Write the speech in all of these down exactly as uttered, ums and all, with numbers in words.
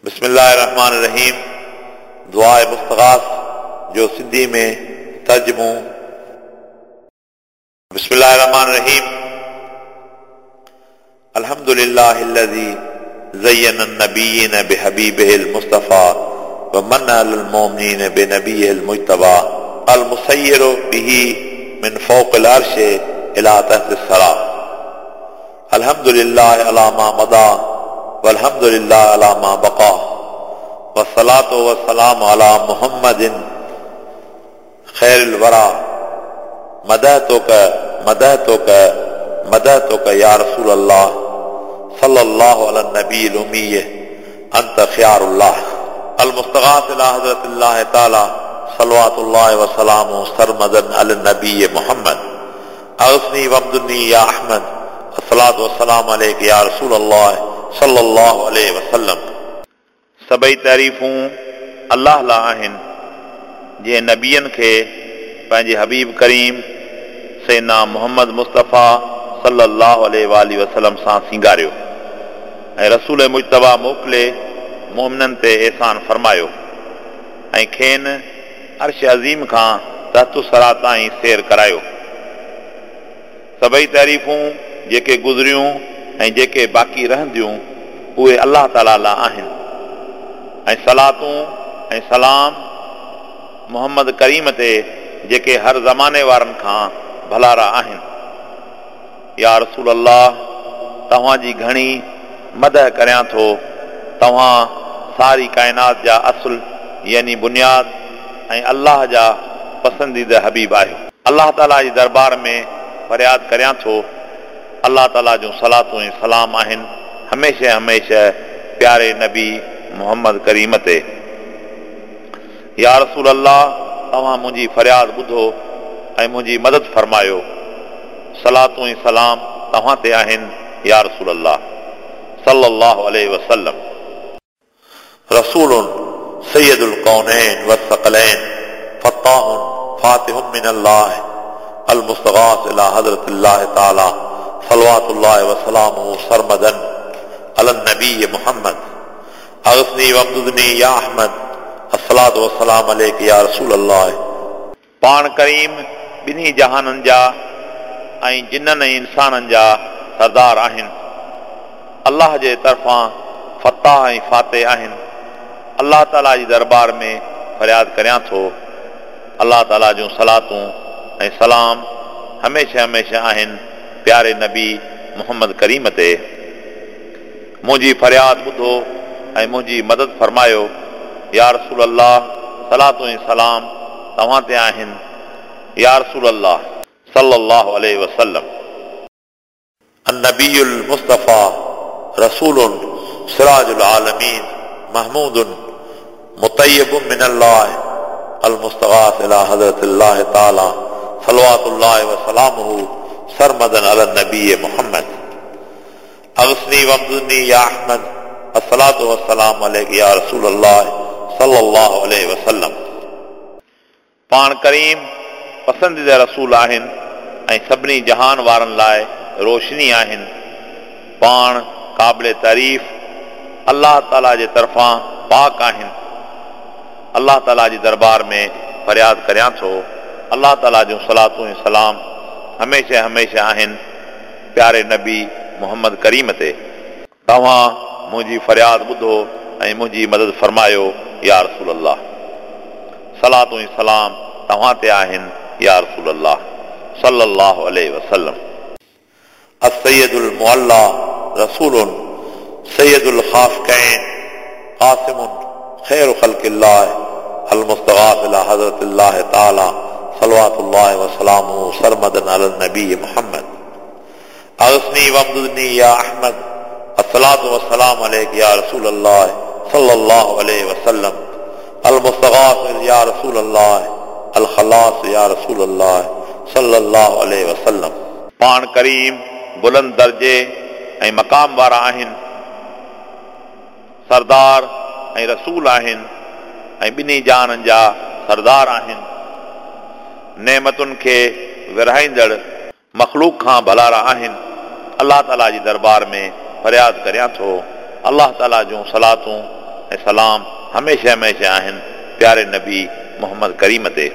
बिस्मिल्लाहिर्रहमानिर्रहीम। दुआए मुस्तगास जो सिंधी में तर्जुमो। बिस्मिल्लाहिर्रहमानिर्रहीम। अल्हम्दुलिल्लाहिल्लज़ी ज़य्यना अन्नबिय्यीन बिहबीबिहिल मुस्तफ़ा व मन्ना अलल मुमिनीन बिनबिय्यिहिल मुज्तबा अल मुसय्यिरु बिही मिन फ़ौक़िल अर्शि इला तहतिस सरा। अल्हम्दुलिल्लाहि अला मा मदा वल्हम्दुलिल्लाहि अला मा बक़ा वस्सलातु वस्सलामु अला मुहम्मदिन खैरिल वरा। मदहतुक मदहतुक मदहतुक या रसूल अल्लाह सल्लल्लाहु अला नबील उम्मी अंत ख़ियारुल्लाह। अल मुस्तगास इला हज़रतिल्लाह तआला सल्लवातुल्लाह व सलामु सरमदन अला नबी मुहम्मद अग़स्नी वमदुन्नी या अहमद अस्सलातु वस्सलामु अलैका या रसूल अल्लाह सल्लल्लाहु अलैहि वसल्लम। सभई तारीफ़ूं अल्लाह ला आहिनि जंहिं नबियनि खे पंहिंजे हबीब करीम सैयदना मुहम्मद मुस्तफ़ा सल्लल्लाहु अलैहि वसल्लम सां सींगारियो ऐं रसूल मुजतबा मोकिले मोमिननि ते एहसान फरमायो ऐं खेनि अर्श अज़ीम खां तहत सरा ताईं सैर करायो। सभई तारीफ़ूं जेके गुज़रियूं ऐं जेके बाक़ी रहंदियूं उहे अल्लाह ताला ला आहिनि ऐं सलातूं ऐं सलाम मुहम्मद करीम ते जेके हर ज़माने वारनि खां भलारा आहिनि। या रसूल अल्लाह तव्हांजी घणी मदह करियां थो। तव्हां सारी काइनात जा असुल यानी बुनियाद ऐं अल्लाह जा पसंदीदा हबीब आहियो। अल्लाह ताला जे दरबार में फरियाद करियां थो। अल्लाह ताला जूं सलातूं ऐं सलाम आहिनि हमेशह हमेशह प्यारे नबी मुहम्मद करीम ते। या रसूल अल्लाह तव्हां मुंहिंजी फरियाद ॿुधो ऐं मुंहिंजी मदद फरमायो। सलातूं ऐं सलाम तव्हां ते आहिनि या रसूल अल्लाह सल्लल्लाहु अलैहि वसल्लम। रसूलुन सय्यदुल कौनैन वस्सक़लैन फ़त्ताहुन फ़ातिहुम मिनल्लाह अल मुस्तग़ास इला हज़रतिल्लाह तआला सल्लवातुल्लाह व सलामुहु सरमदन अलन नबी मुहम्मद अग़स्नी वमदुदनी या अहमद अस्सलातु वस्सलामु अलैका या रसूल अल्लाह। पाण करीम ॿिन्ही जहाननि जा ऐं जिन्ननि ऐं इंसाननि जा सरदार आहिनि। अल्लाह जे तरफ़ां फ़ताह ऐं फ़ातिह आहिनि। अल्लाह ताला जी दरबार में फरियाद करियां थो। अल्लाह ताला जूं सलातूं ऐं सलाम हमेशह हमेशह आहिनि प्यारे नबी मुहम्मद करीम ते। मुंहिंजी फरियाद ॿुधो ऐं मुंहिंजी मदद फरमायो। या रसूल अल्लाह सलातूं ऐं सलाम तव्हां ते आहिनि या रसूल अल्लाह सल्लल्लाहु अलैहि वसल्लम। अन्नबियुल मुस्तफ़ा रसूलुन सिराजुल आलमीन महमूदुन मुतय्यबुन मिनल्लाह अल मुस्तग़ास इला हज़रतिल्लाह तआला सल्लवातुल्लाह व सलामुहु सरमदन अला नबी मुहम्मद अग़स्नी वमदुनी या अहमद अस्सलातु वस्सलामु अलैका या रसूल अल्लाह सल्लल्लाहु अलैहि वसल्लम। पाण करीम पसंदीदा रसूल आहिनि ऐं सभिनी जहान वारनि लाइ रोशनी आहिनि। पाण क़ाबिल तारीफ़ अल्लाह ताला जे तरफ़ां पाक आहिनि। अल्लाह ताला जी दरबार में फरियाद करियां थो। अल्लाह ताला जूं सलातूं ऐं सलाम हमेशह हमेशह आहिनि प्यारे नबी मुहम्मद करीम ते। तव्हां मुंहिंजी फरियाद ॿुधो ऐं मुंहिंजी मदद फरमायो या रसूल अल्लाह। सलातूं ऐं सलाम तव्हां ते आहिनि या रसूल अल्लाह सल्लल्लाहु अलैहि वसल्लम। अस्सय्यदुल मुअल्ला रसूलुन सय्यदुल ख़ाफ़क़ैन क़ासिमुन खैरु ख़ल्क़िल्लाह अल मुस्तग़ास इला हज़रतिल्लाह तआला सल्लवातुल्लाह व सलामुहु सरमदन अला नबी मुहम्मद अग़स्नी वमदुदनी या अहमद अस्सलातु वस्सलामु अलैका या रसूल अल्लाह सल्लल्लाहु अलैहि वसल्लम। अल मुस्तग़ास या रसूल अल्लाह अल ख़लास या रसूल अल्लाह सल्लल्लाहु अलैहि वसल्लम। पाण करीम बुलंद दर्जे ऐं मक़ाम वारा आहिनि। सरदार ऐं रसूल आहिनि ऐं ॿिन्ही जहाननि जा सरदार आहिनि। नेमतुनि खे विरहाईंदड़ मख़लूक खां भलारा आहिनि। अल्लाह ताला जी दरबार में फरियाद करियां थो। अल्लाह ताला जूं सलातूं ऐं सलाम हमेशह हमेशह आहिनि प्यारे नबी मोहम्मद करीम ते।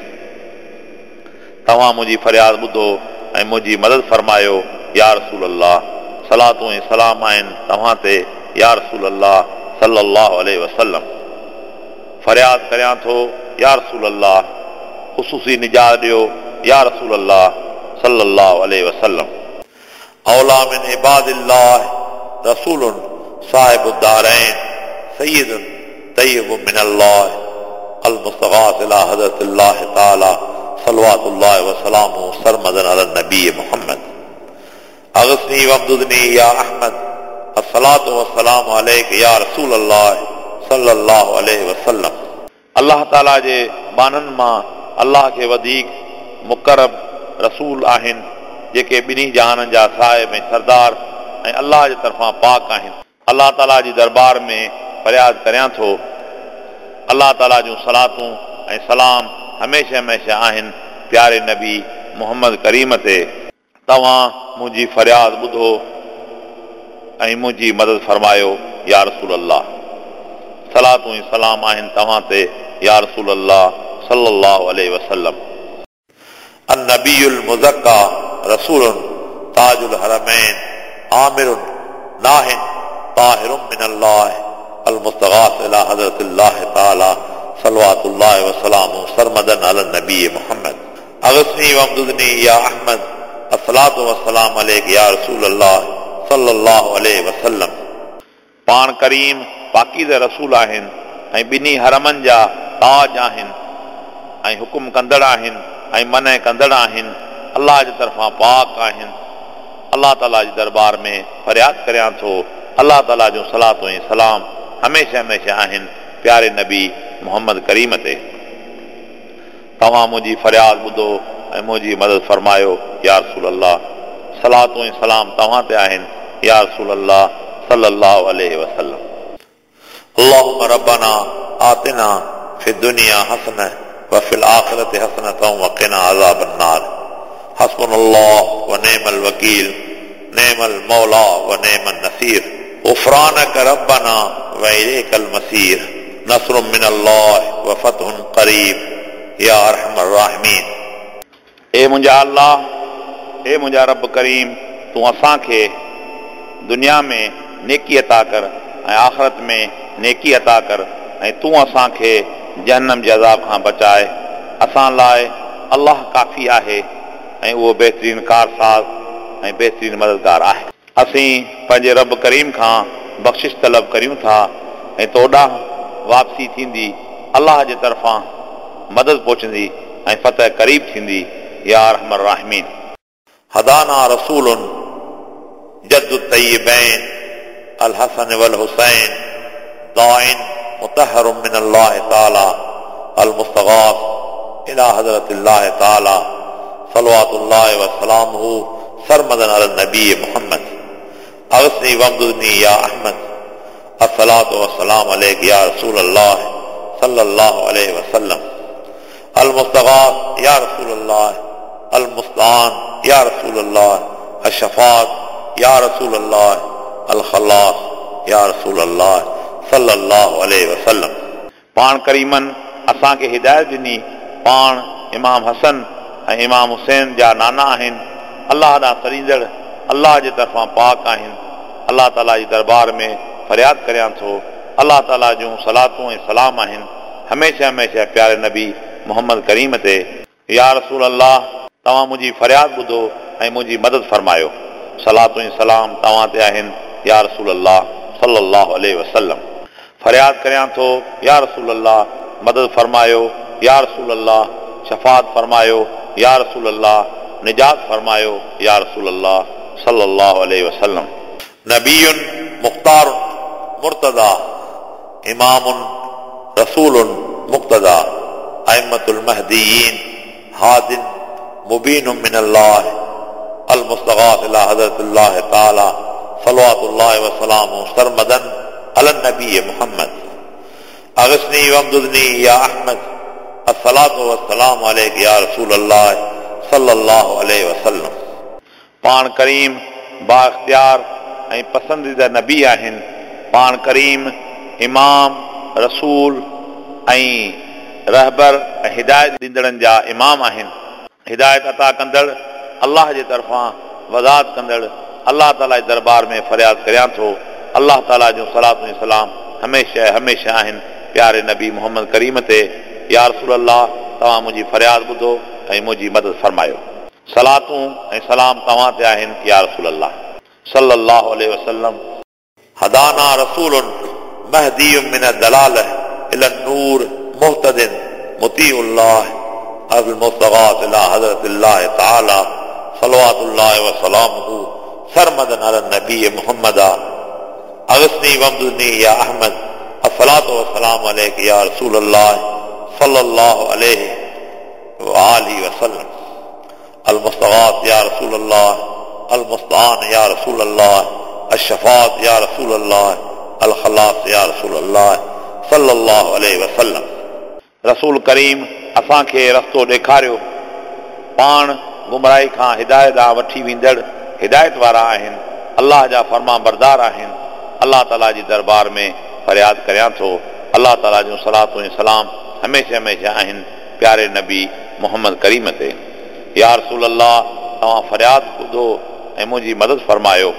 तव्हां मुंहिंजी फरियाद ॿुधो ऐं मुंहिंजी मदद फरमायो या रसूल अल्लाह। सलातूं ऐं सलाम आहिनि तव्हां ते या रसूल अल्लाह सल्लल्लाहु अलैहि वसल्लम। फरियाद करियां थो या रसूल अल्लाह, ख़ुसूसी निजात ॾियो या रसूल अल्लाह सल्लल्लाहु अलैहि वसल्लम। औला मिन इबादिल्लाह रसूलुन साहिबुद दारैन सय्यिदुन तय्यिबुन मिनल्लाह अल मुस्तग़ास इला हज़रतिल्लाह तआला सल्लल्लाहु व सलामुहु सरमदन अला नबी मुहम्मद। अग़स्नी वमदुदनी या अहमद अस्सलातु वस्सलामु अलैका या रसूल अल्लाह सल्लल्लाहु अलैहि वसल्लम। अल्लाह ताला जे बाननि मां अल्लाह खे वधीक मुक़रब रसूल आहिनि जेके ॿिन्ही जहाननि जा साहिब ऐं सरदार ऐं अल्लाह जे तरफ़ां पाक आहिनि। अल्लाह ताला जी दरबार में फरियाद करियां थो अल्लाह ताला जूं सलातूं ऐं सलाम हमेशह हमेशह आहिनि प्यारे नबी मोहम्मद करीम ते। तव्हां मुंहिंजी फरियाद ॿुधो ऐं मुंहिंजी मदद फरमायो या रसूल अल्लाह। सलातूं ऐं सलाम आहिनि तव्हां ते या रसूल अल्लाह सल्लल्लाहु अलैहि वसल्लम। अन्नबियुल मुज़क्का रसूलुन ताजुल हरमैन आमिरुन नाहिन ताहिरुन मिनल्लाह अल मुस्तग़ास इला हज़रतिल्लाह तआला सल्लल्लाहु व सलामुहु सरमदन अला नबी मुहम्मद। अग़स्नी वमदुदनी या अहमद अस्सलातु वस्सलामु अलैका या रसूल अल्लाह सल्लल्लाहु अलैहि वसल्लम। पाण करीम पाकीज़ रसूल आहिनि ऐं ॿिन्ही हरमनि जा ताज आहिनि ऐं हुकुम कंदड़ आहिनि ऐं मन कंदड़ आहिनि। अल्लाह जे तरफ़ां पाक आहिनि। अल्लाह ताला जी दरबार में फरियाद करियां थो अल्लाह ताला जूं सलातूं ऐं सलाम हमेशह हमेशह आहिनि प्यारे नबी मोहम्मद करीम ते। तव्हां मुंहिंजी फरियाद ॿुधो ऐं मुंहिंजी मदद फरमायो या रसूल अल्लाह। सलातूं ऐं सलाम तव्हां ते आहिनि या रसूल अल्लाह सल्लल्लाहु अलैहि वसल्लम। अल्लाहुम्मा रब्बना आतिना फिद दुनिया हसनह व फिल आखिरति हसनतन व क़िना अज़ाबन नार। हस्बुनल्लाह व निअमल वकील निअमल मौला व निअमन नसीर। गुफ़रानक रब्बना व इलैकल मसीर। नस्रुम मिनल्लाह व फतहुन क़रीब या अरहमर राहिमीन। ए मुंहिंजा अल्लाह, ए मुंहिंजा रब करीम, तूं असांखे दुनिया में नेकी अता कर ऐं आख़िरत में नेकी अता कर ऐं तूं असांखे जहन्नम जे अज़ाब खां बचाए। असां लाइ अल्लाह काफ़ी आहे ऐं उहो बहितरीन कारसाज़ ऐं बहितरीन मददगार आहे। असीं पंहिंजे रब करीम खां बख़्शिश तलब करियूं था ऐं तोॾां वापसी थींदी अल्लाह जे तरफ़ां मदद पहुचंदी ऐं फतह क़रीब थींदी या अरहमर राहिमीन। हदाना रसूलुन जद्दु तय्यबैन अल हसन वल हुसैन दाइन मुतहरुम मिनल्लाह तआला अल मुस्तग़ास इला हज़रतिल्लाह तआला सल्लल्लाहु व सलामुहु सरमदन अला नबी मुहम्मद। अग़स्नी वमदुदनी या अहमद अस्सलातु वस्सलामु अलैका या रसूल अल्लाह सल्लल्लाहु अलैहि वसल्लम। अल मुस्तग़ास या रसूल अल्लाह। अल मुस्तान या रसूल अल्लाह। अशफ़ात या रसूल अल्लाह। अल खल्लास या रसूल अल्लाह सल्लल्लाहु अलैहि वसल्लम। पाण करीमन असांखे हिदायत ॾिनी। पाण इमाम हसन ऐं इमाम हुसैन जा नाना आहिनि। अल्लाह ॾांहुं सरींदड़ अल्लाह जे तरफ़ां पाक आहिनि। अल्लाह ताला जी दरबार में फरियाद करियां थो अल्लाह ताला जूं सलातूं ऐं सलाम आहिनि हमेशह हमेशह प्यारे नबी मोहम्मद करीम ते। या रसूल अल्लाह, तव्हां मुंहिंजी फरियाद ॿुधो ऐं मुंहिंजी मदद फरमायो। सलातूं ऐं सलाम तव्हां ते आहिनि या रसूल अल्लाह सल्लल्लाहु अलैहि वसल्लम। फरियाद करियां थो या रसूल अल्लाह, मदद फरमायो या रसूल अल्लाह। शफ़ात फरमायो या रसूल अल्लाह। निजात फरमायो या रसूल अल्लाह सल्लल्लाहु अलैहि वसल्लम। नबीयुन मुख्तारुन मुर्तदा इमामुन रसूलुन मुक़्तदा अइम्मतुल महदीयीन हादिन मुबीनुम मिनल्लाह अल मुस्तग़ास इला हज़रतिल्लाह तआला सल्लल्लाहु व सलामुहु सरमदन अला नबी मुहम्मद। अग़स्नी वमदुदनी या अहमद अस्सलातु वस्सलामु अलैका या रसूल अल्लाह सल्लल्लाहु अलैहि वसल्लम। पाण करीम बाइख्तियार ऐं पसंदीदा नबी आहिनि। पाण करीम इमाम रसूल ऐं रहबर ऐं हिदायत ॾींदड़नि जा इमाम आहिनि। हिदायत अता कंदड़, अलाह जे तरफ़ां वज़ाहत कंदड़, अलाह ताला जे दरबार में फ़रियाद करियां थो, अलाह ताला जूं सलातूं ऐं सलाम हमेशह हमेशह आहिनि प्यारे नबी मोहम्मद करीम ते। या रसूल अल्लाह, तव्हां मुंहिंजी फ़रियाद ॿुधो ऐं मुंहिंजी मदद फ़रमायो। सलातूं ऐं सलाम तव्हां ते आहिनि या रसूल अल्लाह सल्लल्लाहु अलैहि वसल्लम। हदाना रसूलुन महदीयुम मिन अद-दलालह इला नूर मुहतदिन मुतीउल्लाह अल मुस्तग़ास इला हज़रतिल्लाह तआला सल्लल्लाहु व सलामुहु सरमदन अला नबी मुहम्मद अगस्नी वमदनी या अहमद अस्सलातु व सलाम अलैका या रसूल अल्लाह सल्लल्लाहु अलैहि व आलिहि वसल्लम। अल मुस्तग़ास या रसूल अल्लाह, अल मुस्तान या रसूल अल्लाह, अशफात या रसूल अल्लाह, अल खलास या रसूल अल्लाह सल्लल्लाहु अलैहि वसल्लम। रसूल करीम असांखे रस्तो ॾेखारियो, पाण गुमराही खां हिदायत ॾांहुं वठी वेंदड़ हिदायत वारा आहिनि, अलाह जा फर्मा बरदार आहिनि। अलाह ताला जी दरबार में फ़रियाद करियां थो, अलाह ताला जूं सलातूं ऐं सलाम हमेशह हमेशह आहिनि प्यारे नबी मोहम्मद करीम ते। या रसूल अल्लाह, तव्हां फ़रियाद ॿुधो ऐं मुंहिंजी मदद फ़रमायो।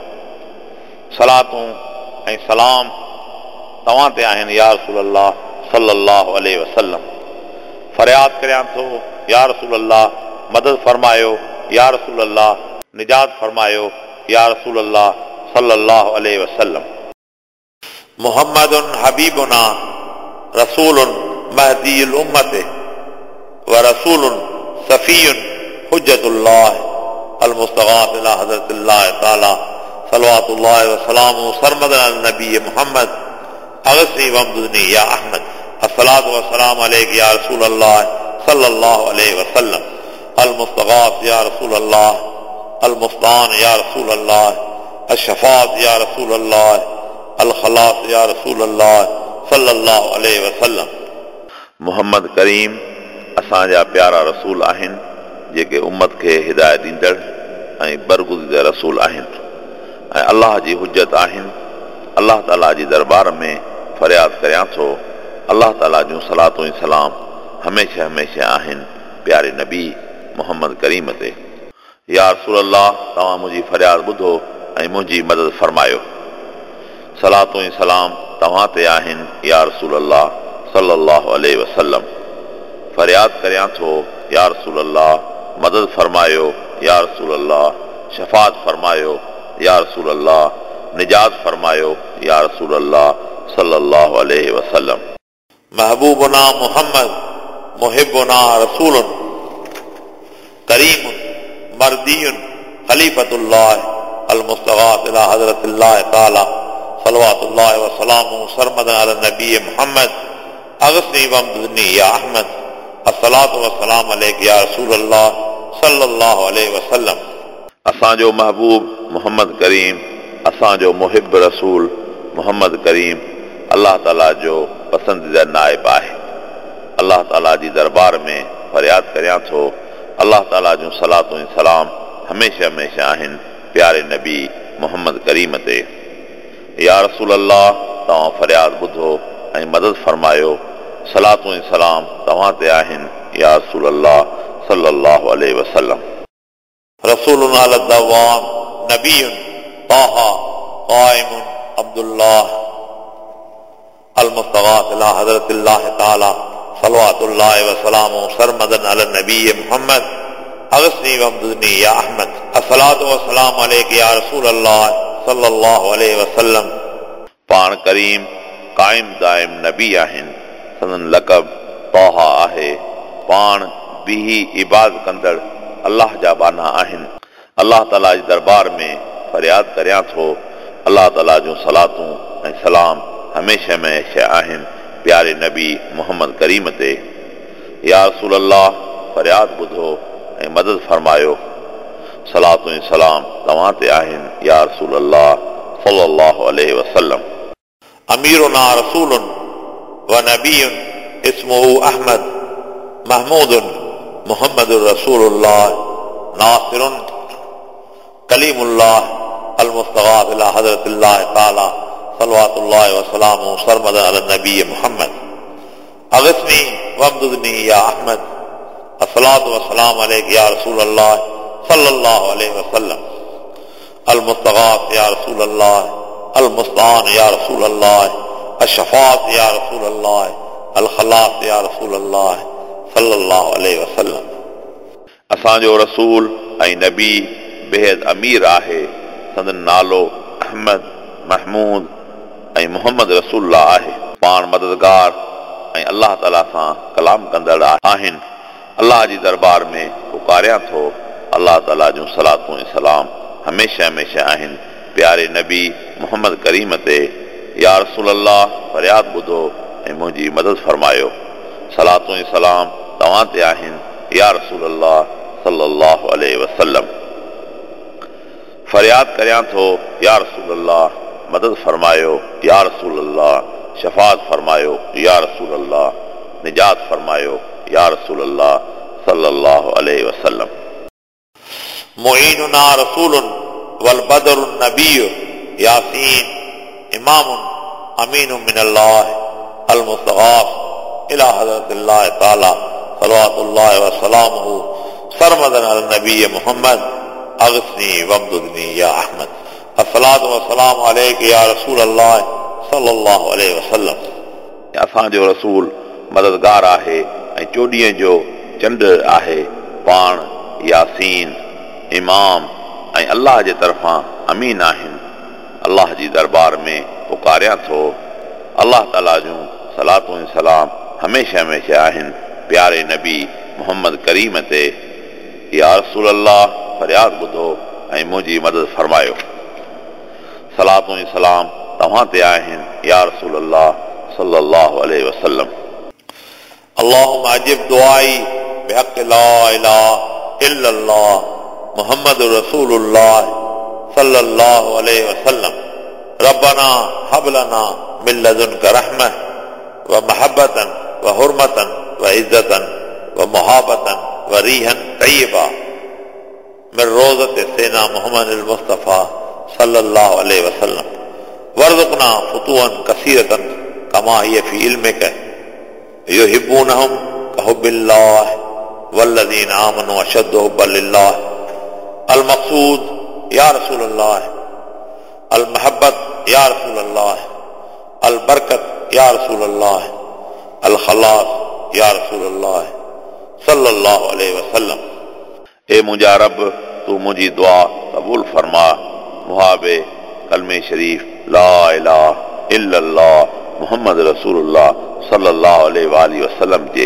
सलातूं ऐं सलाम तव्हां ते आहिनि या रसूल अल्लाह सल्लल्लाहु अलैहि वसल्लम। फ़रियाद करियां थो या रसूल अल्लाह, मदद फ़रमायो या रसूल अल्लाह, निजात फ़रमायो या रसूल अल्लाह सल्लल्लाहु अलैहि वसल्लम। मुहम्मदुन हबीबुना रसूलुन महदीयुल उम्मत व रसूलुन सफ़ीयुन हुज्जतुल्लाह अल मुस्तग़ास इला हज़रतिल्लाह तआला सल्लल्लाहु व सलामुहु सरमदन अला नबी मुहम्मद अगस्नी वमदनी या अहमद अस्सलातु व सलाम अलैका या रसूल अल्लाह सल्लल्लाहु अलैहि वसल्लम। अल मुस्तग़ास या रसूल अल्लाह, अल मुस्तान या रसूल अल्लाह, अशफात या रसूल अल्लाह, अल खलास या रसूल अल्लाह सल्लल्लाहु अलैहि वसल्लम। मुहम्मद करीम असांजा प्यारा रसूल आहिनि जेके उम्मत खे हिदायत ॾींदड़ ऐं बरगुज़ीदड़ रसूल आहिनि ऐं अलाह जी हुज्जत आहिनि। अलाह ताला जी दरबार में फ़रियाद करियां थो, अलाह ताला जूं सलातूं ऐं सलाम हमेशह हमेशह आहिनि प्यारे नबी मोहम्मद करीम ते। या रसूल अल्लाह, तव्हां मुंहिंजी फ़रियाद ॿुधो ऐं मुंहिंजी मदद फ़रमायो। सलातूं ऐं सलाम तव्हां ते आहिनि या रसूल अल्लाह सल्लल्लाहु अलैहि वसल्लम। फ़रियाद करियां थो या रसूल अल्लाह, मदद फ़रमायो या रसूल अल्लाह, शफ़ात फ़रमायो या रसूल अल्लाह, निजात फ़रमायो या रसूल अल्लाह सल्लल्लाहु अलैहि वसल्लम। महबूबुना मुहम्मद मुहिब्बुना रसूलुन करीमुन मर्दियुन खलीफतुल्लाह अल मुस्तग़ास इला हज़रतिल्लाह तआला सल्लल्लाहु व सलामुहु सरमदन अला नबी मुहम्मद अगस्नी वमदनी या अहमद अस्सलातु व सलाम अलैका या रसूल अल्लाह सल्लल्लाहु अलैहि वसल्लम। असांजो महबूब मोहम्मद करीम, असांजो मुहिब रसूल मोहम्मद करीम अलाह ताला जो पसंदीदा नाइब आहे। अलाह ताला जी दरबार में फ़रियाद करियां थो, अलाह ताला जूं सलातूं ऐं सलाम हमेशह हमेशह आहिनि प्यारे नबी मोहम्मद करीम ते। या रसूल अल्लाह, तव्हां फ़रियाद ॿुधो ऐं मदद फ़रमायो। सलातूं ऐं सलाम तव्हां ते आहिनि या रसूल अल्लाह सल्लल्लाहु अलैहि वसल्लम। रसूलुन अला दवाम नबीयुन ताहा क़ाइमुन अब्दुल्लाह अल मुस्तग़ास इला हज़रतिल्लाह तआला सल्लल्लाहु व सलामुहु सरमदन अला नबी मुहम्मद अगस्नी वमदनी या अहमद अस्सलातु व सलाम अलैका या रसूल अल्लाह सल्लल्लाहु अलैहि वसल्लम। पाण करीम क़ाइम दाइम नबी आहिनि, संदन लक़ब ताहा आहे। पाण बीही इबादत कंदड़ अलाह जा बाना आहिनि। अलाह ताला जी दरबार में फ़रियाद करियां थो, अलाह ताला जूं सलातूं ऐं सलाम हमेशह हमेशह आहिनि प्यारे नबी मोहम्मद करीम ते। या रसूल अल्लाह, फ़रियाद ॿुधो ऐं मदद फ़रमायो। सलातूं ऐं सलाम तव्हां ते आहिनि या रसूल अल्लाह सल्लल्लाहु अलैहि वसल्लम। अमीरुना रसूलुन व नबीयुन इस्मुहु अहमद महमूदुन मुहम्मदुर रसूलुल्लाह नासिरुन कलीमुल्लाह अल मुस्तग़ास इला हज़रतिल्लाह तआला صلوات الله وسلامه سرمدا على النبي محمد اغثني وامددني يا احمد الصلاة والسلام عليك يا رسول الله صلى الله عليه وسلم المستغاث يا رسول الله المستعان يا رسول الله الشفاعة يا رسول الله الخلاص يا رسول الله صلى الله عليه وسلم اسانجو رسول ऐं नबी बेहद अमीर आहे संदन नालो अहमद महमूद ऐं मोहम्मद रसूलुल्लाह आहे पाण मददगार ऐं अलाह ताला सां कलाम कंदड़ आहिनि अलाह जी दरबार में पुकारियां थो अलाह ताला जूं सलातूं ऐं सलाम हमेशह हमेशह आहिनि प्यारे नबी मोहम्मद करीम ते या रसूल अल्लाह फरियाद ॿुधो ऐं मुंहिंजी मदद फरमायो सलातूं ऐं सलाम तव्हां ते आहिनि या रसूल अल्लाह सल्लल्लाहु अलैहि वसल्लम फरियाद करियां थो या रसूल अल्लाह मदद फरमायो या रसूल अल्लाह शफात फरमायो या रसूल अल्लाह निजात फरमायो या रसूल अल्लाह सल्लल्लाहु अलैहि वसल्लम मुईनुना रसूलुन वल बदरुन नबी यासीन इमामुन अमीनुन मिनल्लाह अल मुस्तगाफ इला हज़रतिल्लाह ताला सल्लल्लाहु व सलामुहु सरमदन अल नबी मोहम्मद अगस्नी वमदुदनी या अहमद अस्सलातु वस्सलाम अलैका या रसूल अल्लाह सल्लल्लाहु अलैहि वसल्लम असांजो रसूल मददगार आहे ऐं चोॾींहं जो चंड आहे पाण यासीन इमाम ऐं अलाह जे तरफ़ां अमीन आहिनि अलाह जी दरबार में पुकारियां थो अलाह ताला जूं सलातूं ऐं सलाम हमेशह हमेशह आहिनि प्यारे नबी मोहम्मद करीम ते या रसूल अल्लाह फरियाद ॿुधो ऐं मुंहिंजी मदद फरमायो सलातूं ऐं सलाम तव्हां ते आहिनि या रसूल अल्लाह सल्लल्लाहु अलैहि वसल्लम اللهم اجب دعائي بحق لا اله الا الله محمد رسول الله صلى الله عليه وسلم ربنا هب لنا من لدنك رحمة ومحبة وحرمة وعزة ومحابة وريحا طيبة من روضة سيدنا محمد المصطفى صلى الله عليه وسلم وارزقنا فتوحا كثيرة كما هي في علمك يحبونهم كحب الله والذين آمنوا أشد حبا لله المقصود يا رسول الله المحبت يا رسول الله البركت يا رسول الله الخلاص يا رسول الله صلى الله عليه وسلم اے मुंहिंजा रब तू मुंहिंजी दुआ क़बूल फरमा मुहाबे कलमे शरीफ ला इलाहा इल्लल्लाह मुहम्मद रसूलुल्लाह सल्लल्लाहु अलैहि वसल्लम जे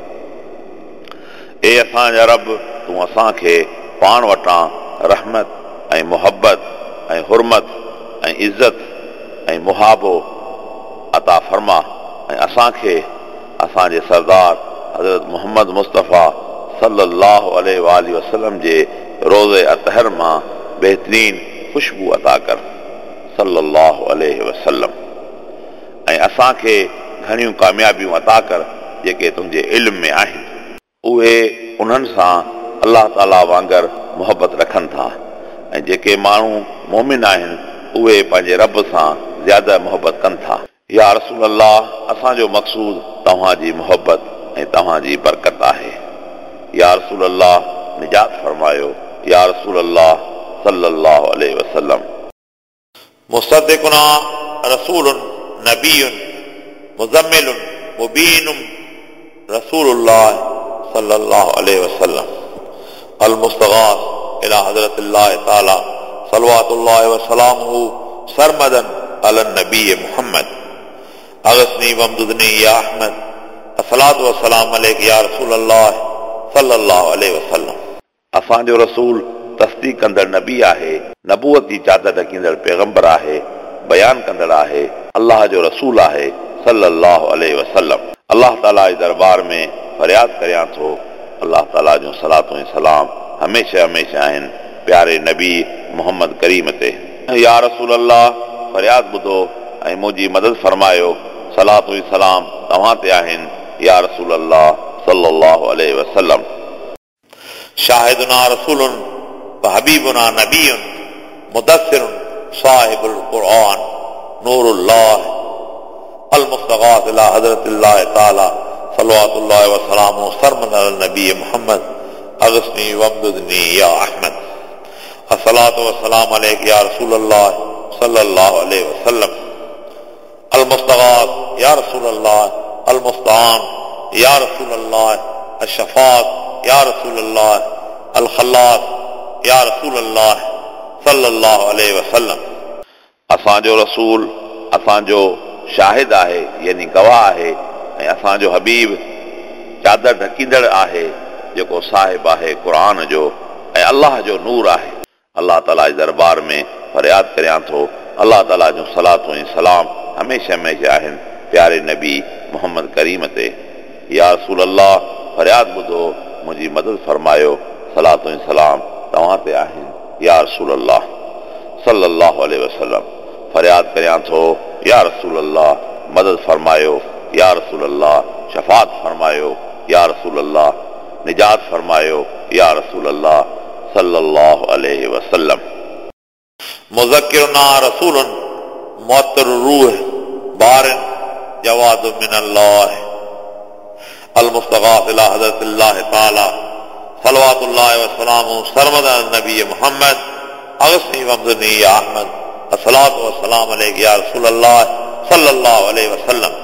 ए असांजा रब तूं असांखे पाण वटां रहमत ऐं मुहबत ऐं हुरमत ऐं इज़त ऐं मुहाबो अता फरमा ऐं असांखे असांजे सरदार हज़रत मोहम्मद मुस्तफ़ा सल्लल्लाहु अलैहि वसल्लम जे रोज़े अतहर मां बहितरीन ख़ुशबू अता कर सल्लल्लाहु अलैहि वसल्लम ऐं असांखे घणियूं कामयाबियूं अता कर जेके तुंहिंजे इल्म में आहिनि उहे उन्हनि सां अलाह ताला वांगुरु मुहबत रखनि था ऐं जेके माण्हू मोमिन आहिनि उहे पंहिंजे रब सां ज़्यादा मुहबत कनि था या रसूल अल्लाह असांजो मक़सूद तव्हांजी मुहबत ऐं तव्हांजी बरकत आहे या रसूल अल्लाह निजात फरमायो या रसूल अल्लाह सल्लल्लाहु अलैहि वसल्लम मुसद्दिकुना रसूलुन नबियुन मुज़म्मिलुन मुबीनुन रसूलुल्लाह सल्लल्लाहु अलैहि वसल्लम अल मुस्तगास इला हज़रतिल्लाह ताला सल्लल्लाहु व सलामुहु सरमदन अला नबी मुहम्मद अगस्नी वमदुदनी या अहमद अस्सलातु व सलाम अलैका या रसूल अल्लाह सल्लल्लाहु अलैहि वसल्लम असांजो रसूल तस्दीक कंदड़ नबी आहे नबूवत जी चादर ढकींदड़ पैगंबर आहे बयान कंदड़ आहे अल्लाह जो रसूल आहे सल्लल्लाहु अलैहि वसल्लम अल्लाह ताला जे दरबार में फरियाद करियां थो अल्लाह ताला जूं सलातूं ऐं सलाम हमेशह हमेशह आहिनि प्यारे नबी मोहम्मद करीम ते या रसूल अल्लाह फरियाद ॿुधो ऐं मुंहिंजी मदद फरमायो सलातूं ऐं सलाम तव्हां ते आहिनि या रसूल अल्लाह सल्लल्लाहु अलैहि वसल्लम शाहिदुना रसूलुन व हबीबुना नबियुन मुदस्सिरुन साहिबुल कुरआन नूरुल्लाह अल मुस्तगास इला हज़रतिल्लाह ताला सल्लल्लाहु व सलामु सरमन अल नबी मोहम्मद अगस्नी वमददनी या अहमद अस्सलातु व सलाम अलैका या रसूलल्लाह सल्लल्लाहु अलैहि वसल्लम अल मुस्तगास या रसूलल्लाह अल मुस्तान या रसूलल्लाह अल शफात या रसूलल्लाह अल खल्लास या रसूलल्लाह सल्लल्लाहु अलैहि वसल्लम। असांजो रसूल असांजो शाहिद आहे यानी गवाह आहे ऐं असांजो हबीब चादर ढकींदड़ आहे जेको साहिब आहे क़ुरान जो ऐं अल्लाह जो नूर आहे। अल्लाह ताला जे दरबार में फरियाद करियां थो अल्लाह ताला जूं सलातूं ऐं सलाम हमेशह हमेशह आहिनि प्यारे नबी मोहम्मद करीम ते। या रसूल अल्लाह फरियाद ॿुधो मुंहिंजी मदद फरमायो सलातूं ऐं सलाम तव्हां ते आहिनि। या रसूल अल्लाह सल्लल्लाहु अलैहि वसल्लम फरियाद करियां थो या रसूल अल्लाह मदद फरमायो या रसूल अल्लाह शफात फरमायो या रसूल अल्लाह निजात फरमायो या रसूल अल्लाह सल्लल्लाहु अलैहि वसल्लम। मुज़क्किरुना रसूलुन मुअत्तर रूह बारिन जवाद मिनल्लाह अल मुस्तगास इला हज़रतिल्लाह ताला सल्लल्लाहु व सलामु सरमद अल नबी मोहम्मद अगस्नी वमदनी या अहमद अस्सलातु व सलाम अलैका या रसूल अल्लाह सल्लल्लाहु अलैहि वसल्लम।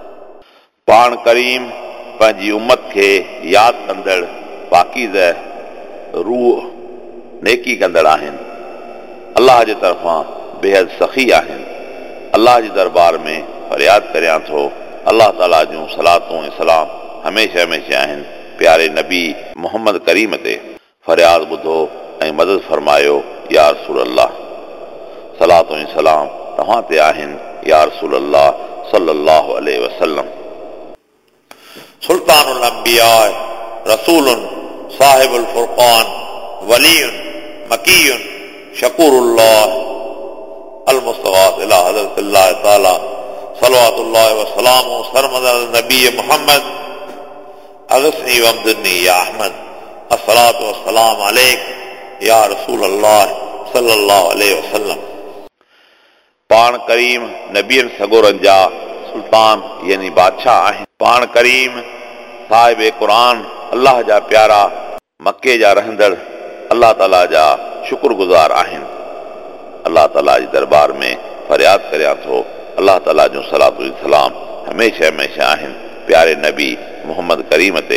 पाण करीम पंहिंजी उम्मत खे यादि कंदड़ पाकीज़ रूह नेकी कंदड़ आहिनि। अल्लाह जे तरफ़ां बेहद सख़ी आहिनि। अल्लाह जे दरबार में फरियाद करियां थो अल्लाह ताला जूं सलातूं ऐं सलाम हमेशह हमेशह आहिनि प्यारे नबी मोहम्मद करीम ते। फरियाद ॿुधो ऐं मदद फरमायो या रसूल अल्लाह सलातूं ऐं सलाम तव्हां ते आहिनि या रसूल अल्लाह सल्लल्लाहु अलैहि वसल्लम। सुल्तानुल अंबिया रसूलुन साहिबुल फुरक़ान वलीयुन मकीयुन शकूरुल्लाह अल मुस्तगास इला हज़रतिल्लाह ताला सल्लल्लाहु व सलामु सरमद अल नबी मोहम्मद अगस्नी वमदनी या अहमद अस्सलातु व सलाम अलैका या रसूल अल्लाह सल्लल्लाहु अलैहि वसल्लम। पाण करीम नबियन सगोरन जा सुल्तान यानी बादशाह आहिनि। पाण करीम साहिब क़ुरान अल्लाह जा प्यारा मक्के जा रहंदड़ अल्लाह ताला जा शुक्रगुज़ार आहिनि। अल्लाह ताला जे दरबार में फरियाद करियां थो अल्लाह ताला जूं सलातूं ऐं सलाम हमेशह हमेशह आहिनि प्यारे नबी मोहम्मद करीम ते।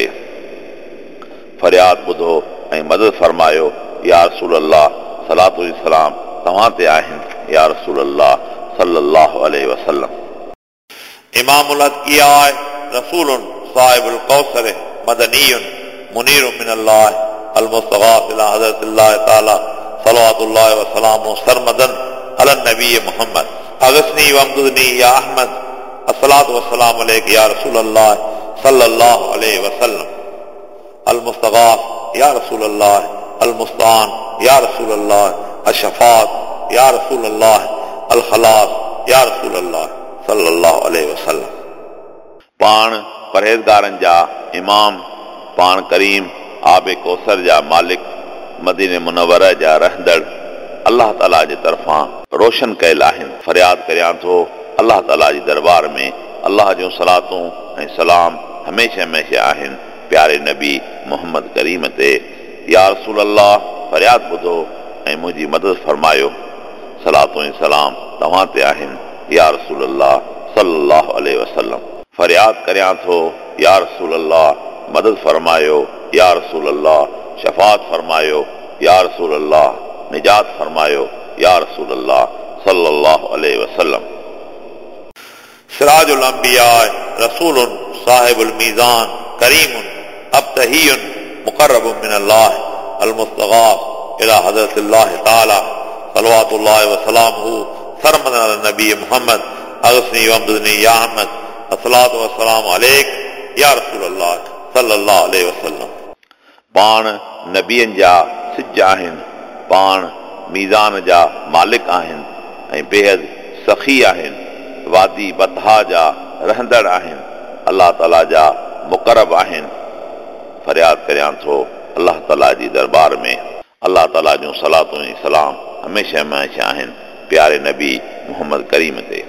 फरियाद ॿुधो ऐं मदद फरमायो या रसूल अल्लाह सलातूं ऐं सलाम तव्हां ते आहिनि या रसूल अल्लाह सल्लल्लाहु अलैहि वसल्लम। इमामुल अत्किया रसूलुन साहिबुल कौसर मदनीयुन मुनीरुम मिनल्लाह अल मुस्तगास इला हज़रतिल्लाह ताला सल्लल्लाहु व सलामु सरमदन अला नबी मोहम्मद अगस्नी वमदनी या अहमद अस्सलातु व सलाम अलैका या रसूल अल्लाह सल्लल्लाहु अलैहि वसल्लम। अल मुस्तगास या रसूल अल्लाह अल मुस्तान या रसूल अल्लाह अल शफात या रसूल अल्लाह अल खलास या रसूल अल्लाह सल्लल्लाहु अलैहि वसल्लम। पाण परहेज़गारनि जा इमाम पाण करीम आबे कौसर जा मालिक मदीने मुनव्वर जा रहंदड़ अल्लाह ताला जे तरफ़ां रोशन कयल आहिनि। फरियाद करियां थो अल्लाह ताला जे दरबार में अल्लाह जूं सलातूं ऐं सलाम हमेशह हमेशह आहिनि प्यारे नबी मोहम्मद करीम ते। या रसूल अल्लाह फरियाद ॿुधो ऐं मुंहिंजी मदद फरमायो सलातूं ऐं सलाम तव्हां ते आहिनि या रसूल अल्लाह सल्लल्लाहु अलैहि वसल्लम। फरियाद करियां थो या रसूल अल्लाह मदद फरमायो या रसूल अल्लाह शफात फरमायो या रसूल अल्लाह निजात फरमायो या रसूल अल्लाह सल्लल्लाहु अलैहि वसल्लम। सिराजुल अंबिया रसूलुन साहिबुल मीज़ान करीमुन अब्तहियुन मुक़र्रबुन मिनल्लाह अल मुस्तगास इला हज़रतिल्लाह ताला सल्लल्लाहु व सलामुहु सरमद अला नबी मोहम्मद अगस्नी वमदनी या अहमद अस्सलातु व सलाम अलैका या रसूल अल्लाह सल्लल्लाहु अलैहि वसल्लम। पाण नबियनि जा सिज आहिनि, पाण मीज़ान जा मालिक आहिनि ऐं बेहद सखी आहिनि, वादी बतहा जा रहंदड़ आहिनि, अल्लाह ताला जा मुक़रब आहिनि। फरियाद करियां थो अल्लाह ताला जी दरबार में अल्लाह ताला जूं सलातूं ऐं सलाम हमेशह हमेशह आहिनि प्यारे नबी मोहम्मद करीम ते।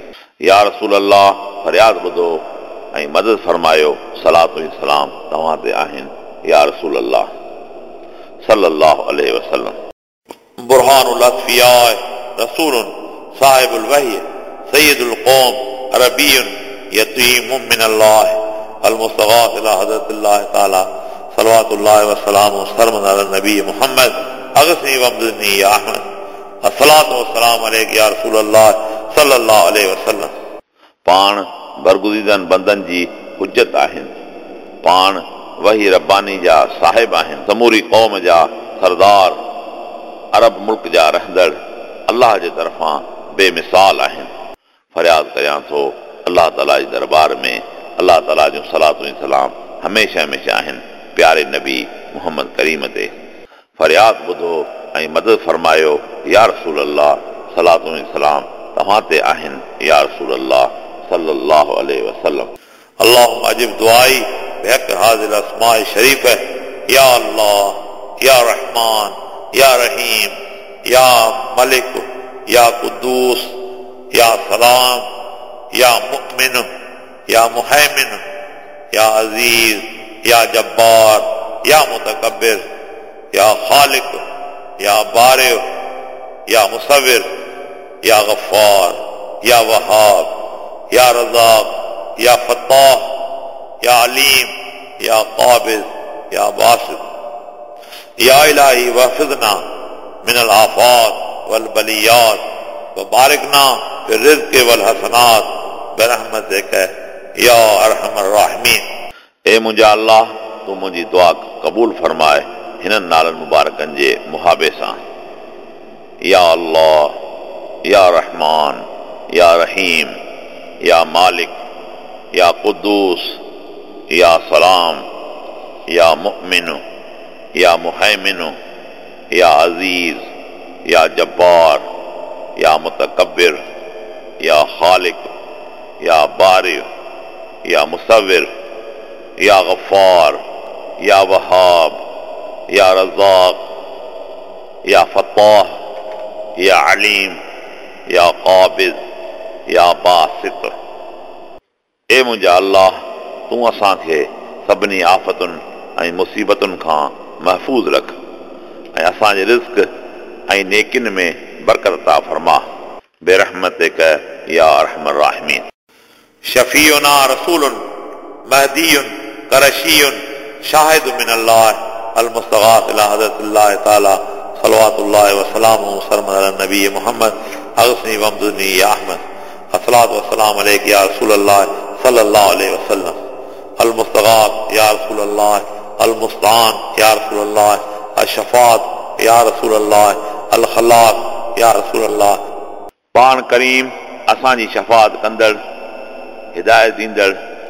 या रसूल अल्लाह फरियाद ॿुधो ऐं मदद फरमायो, सलात ऐं सलाम तव्हां ते आहिनि या रसूल अल्लाह सल्लल्लाहु अलैहि वसल्लम। बुरहानुल अत्फियाह रसूलुन साहिबुल वही सय्यदुल कौम अरबियुन यतीमुम मिनल्लाह अल मुस्तगास इला हज़रतिल्लाह ताला सल्लल्लाहु अलैहि वसल्लम सरमद अला नबी मुहम्मद अगसनी वमदनी या अहमद अस्सलातु वस्सलाम अलैका या रसूल अल्लाह सल्लल्लाहु अलैहि वसल्लम। पाण बरगुज़ीदन बंदन जी हुज्जत आहिनि, पाण वही रब्बानी जा साहिब आहिनि, समूरी क़ौम जा सरदार, अरब मुल्क जा रहंदड़ अल्लाह जे तरफ़ां बेमिसाल आहिनि। फरियाद करियां थो अल्लाह ताला जे दरबार में अल्लाह ताला जूं सलातूं ऐं सलाम हमेशह हमेशह आहिनि प्यारे नबी मुहम्मद करीम ते। फरियाद ॿुधो ऐं मदद फरमायो या रसूल अल्लाह सलातूं ऐं सलाम तव्हां ते आहिनि या रसूल अल्लाह सल्लल्लाहु अलैहि वसल्लम। अल्लाहुम्मा अजिब दुआई बिहक़ हाज़िल अस्माए शरीफ या अल्लाह या रहमान या रहीम या मलिक या कुद्दूस या सलाम या मुअमिन या मुहैमिन या अजीज या जब्बार या मुतकब्बिर या खालिक या बारि या मुसव्विर या गफ्फार या वहाब या रज़ाक या फत्ताह या अलीम या काबिज या बासित या इलाही वहफ़िज़ना मिनल आफ़ात वल बलियात व बारिकना फिर रिज़्क़ वल हसनात बिरहमतिक या अरहमर राहिमीन। ए मुंहिंजा अल्लाह तूं मुंहिंजी दुआ क़बूल फरमाए हिननि नालनि मुबारकनि जे मुहाबे सां, या अल्लाह या रहमान या रहीम या मालिक या कुद्दूस या सलाम या मुअमिन या मुहैमिन या अजीज या जब्बार या मुतकब्बिर या खालिक या बारि या मुसव्विर या गफ्फार या वहाब या रज़ाक या फत्ताह या अलीम या काबिज या बासित। ए मुंहिंजा अल्लाह तूं असांखे सभिनी आफ़तुनि ऐं मुसीबतुनि खां महफ़ूज़ रख ऐं असांजे रिज़्क़ ऐं नेकिन में बरकत अता फरमा बेरहमतिक या अरहमर राहिमीन। शफ़ीउना रसूलुन महदीयुन करशीयुन शाहिदु मिनल्लाह अल मुस्तगास इला हज़रतिल्लाह ताला सल्लल्लाहु अलैहि वसल्लम सरमद अला नबी मुहम्मद अगसनी वमदनी या अहमद अस्सलातु वस्सलाम अलैका या रसूल अल्लाह सल्लल्लाहु अलैहि वसल्लम। अल मुस्तगास या रसूल अल्लाह, अल मुस्तान या रसूल अल्लाह, अल शफात या रसूल अल्लाह, अल खलाक या रसूल अल्लाह। पाण करीम असांजी शफ़ात कंदड़, हिदायत ॾींदड़,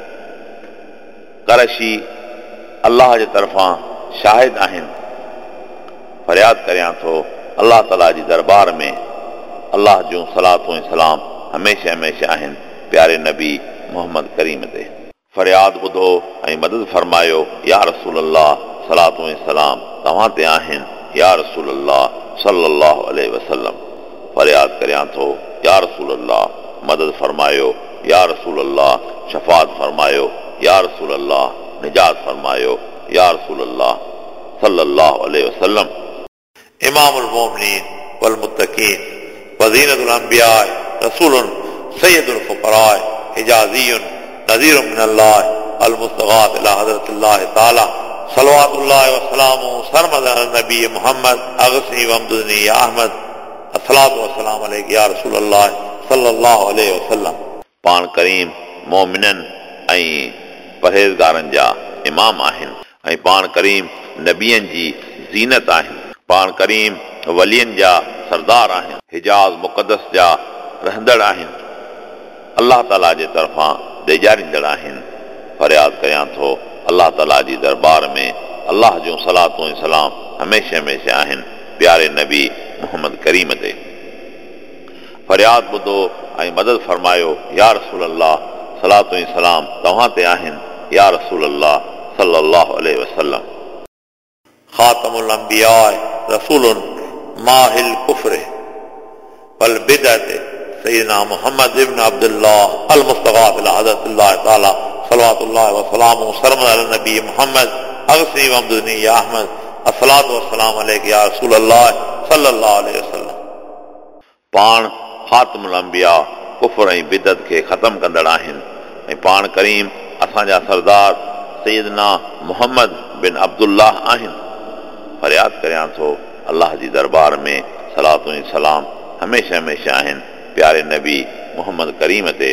करशी अल्लाह जे तरफ़ां शाहिद आहिनि। फरियाद करियां थो अल्लाह ताला जी दरबार में अल्लाह जूं सलातूं ऐं सलाम हमेशह हमेशह आहिनि प्यारे नबी मुहम्मद करीम ते। फरियाद ॿुधो ऐं मदद फरमायो या रसूल अल्लाह सलातूं ऐं सलाम तव्हां ते आहिनि या रसूल अल्लाह सल्लल्लाहु अलैहि वसल्लम। फरियाद करियां थो या रसूल अल्लाह मदद फरमायो या रसूल अल्लाह शफ़ात फरमायो या रसूल अल्लाह निजात फरमायो या रसूल अल्लाह सल्लल्लाहु अलैहि वसल्लम। इमामुल मोमिनीन वल मुत्तकीन वज़ीनतुल अंबिया रसूलुन सय्यदुल फुक़रा हिजाज़ियुन नज़ीरुम मिनल्लाह अल मुस्तगास इला हज़रतिल्लाह ताला सल्लल्लाहु व सलामुहु सरमद अला नबी मुहम्मद अगसनी वमदनी या अहमद अस्सलातु वस्सलाम अलैका या रसूल अल्लाह सल्लल्लाहु अलैहि वसल्लम। पाण करीम मोमिननि ऐं परहेज़गारनि जा इमाम आहिनि ऐं पाण करीम नबियनि जी ज़ीनत आहिनि। पाण करीम वलियनि जा सरदार आहिनि, हिजाज़ मुक़दस जा रहंदड़ आहिनि, अल्लाह ताला जे तरफ़ां ॾेजारींदड़ आहिनि। फरियाद करियां थो अल्लाह ताला जी दरबार में अल्लाह जूं सलातूं ऐं सलाम हमेशह हमेशह आहिनि प्यारे नबी मुहम्मद करीम ते। फरियाद ॿुधो ऐं मदद फरमायो या रसूल अल्लाह सलातूं ऐं सलाम तव्हां ते आहिनि या रसूल अल्लाह सल्लल्लाहु अलैहि वसल्लम। खातमुल अंबिया रसूलुन माहिल कुफ्र वल बिदअत सैयदना मुहम्मद इब्न अब्दुल्लाह अल मुस्तफा इला हज़रतिल्लाह ताला सल्लल्लाहु व सलामु सरमद अल नबी मुहम्मद अगसी वमदनी या अहमद अस्सलातु वस्सलाम अलैका या रसूल अल्लाह सल्लल्लाहु अलैहि वसल्लम। पाण ख़ातमुल अंबिया कुफ्र ऐं बिदत खे ख़तम कंदड़ आहिनि ऐं पाण करीम असांजा सरदार सैयदना मुहम्मद बिन अब्दुल्लाह आहिनि। फरियाद करियां थो अल्लाह जी दरबार में सलातो ऐं सलाम हमेशह हमेशह आहिनि प्यारे नबी मुहम्मद करीम ते।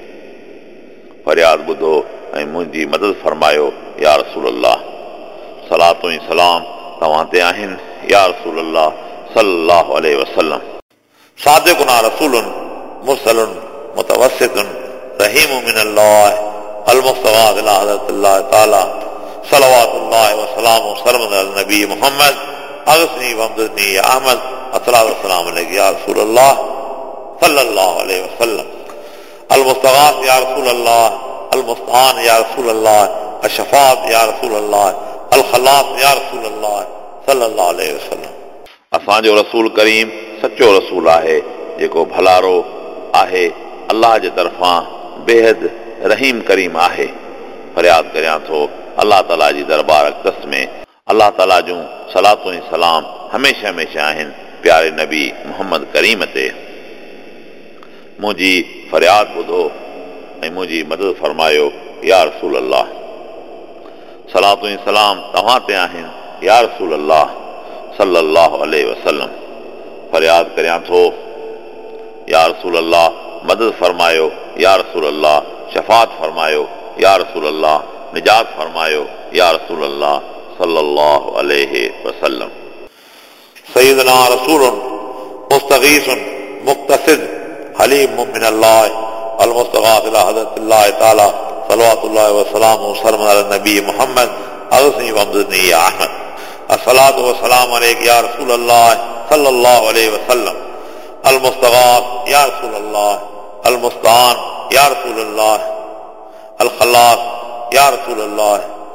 फरियाद ॿुधो ऐं मुंहिंजी मदद फरमायो या रसूल अल्लाह। सलातो ऐं सलाम तव्हां ते आहिनि या रसूल अल्लाह सल्लल्लाहु अलैहि वसल्लम। सादिकुना रसूलुन मुरसलुन मुतवस्सितुन रहीम मिनल्लाह अल मुस्तफा इला हज़रतिल्लाह ताला सल्लल्लाहु व सलामु सरमद अल नबी मुहम्मद अगसनी वमदनी या अहमद अस्सलातु वस्सलाम अलैका या रसूल अल्लाह सल्लल्लाहु अलैहि वसल्लम। अल मुस्तगास या रसूल अल्लाह, अल मुस्तान या रसूल अल्लाह, अशफात या रसूल अल्लाह, अल खलास या रसूल अल्लाह सल्लल्लाहु अलैहि वसल्लम। असांजो रसूल करीम सचो रसूल आहे जेको भलारो आहे, अल्लाह जे तरफ़ां बेहद रहीम करीम आहे। फरियाद करियां थो अल्लाह ताला जी दरबार अक़दस में अल्लाह ताला जूं सलातो ऐं सलाम हमेशह हमेशह आहिनि प्यारे नबी मुहम्मद करीम ते। मुंहिंजी फरियाद ॿुधो ऐं मुंहिंजी मदद फरमायो या रसूल अल्लाह। सलातो ऐं सलाम तव्हां ते आहिनि या रसूल अल्लाह सल्लल्लाहु अलैहि वसल्लम। फरियाद करियां थो या रसूल अल्लाह मदद फरमायो या रसूल अल्लाह, शफ़ात फरमायो या रसूल अल्लाह, निजात फरमायो या रसूल अल्लाह सल्लल्लाहु अलैहि वसल्लम। सैयदना रसूलुन मुस्तगीसुन मुक्तसिद हलीम मिनल्लाह अल मुस्तफा इला हज़रतिल्लाह ताला सल्लल्लाहु व सलामु सरमद अल नबी मुहम्मद अगसनी वमदनी या अहमद अस्सलातु वस्सलाम अलैका या रसूल अल्लाह सल्लल्लाहु अलैहि वसल्लम। अल मुस्तफा या रसूल अल्लाह, अल मुस्तान या रसूल अल्लाह, अल खलास या रसूल अल्लाह,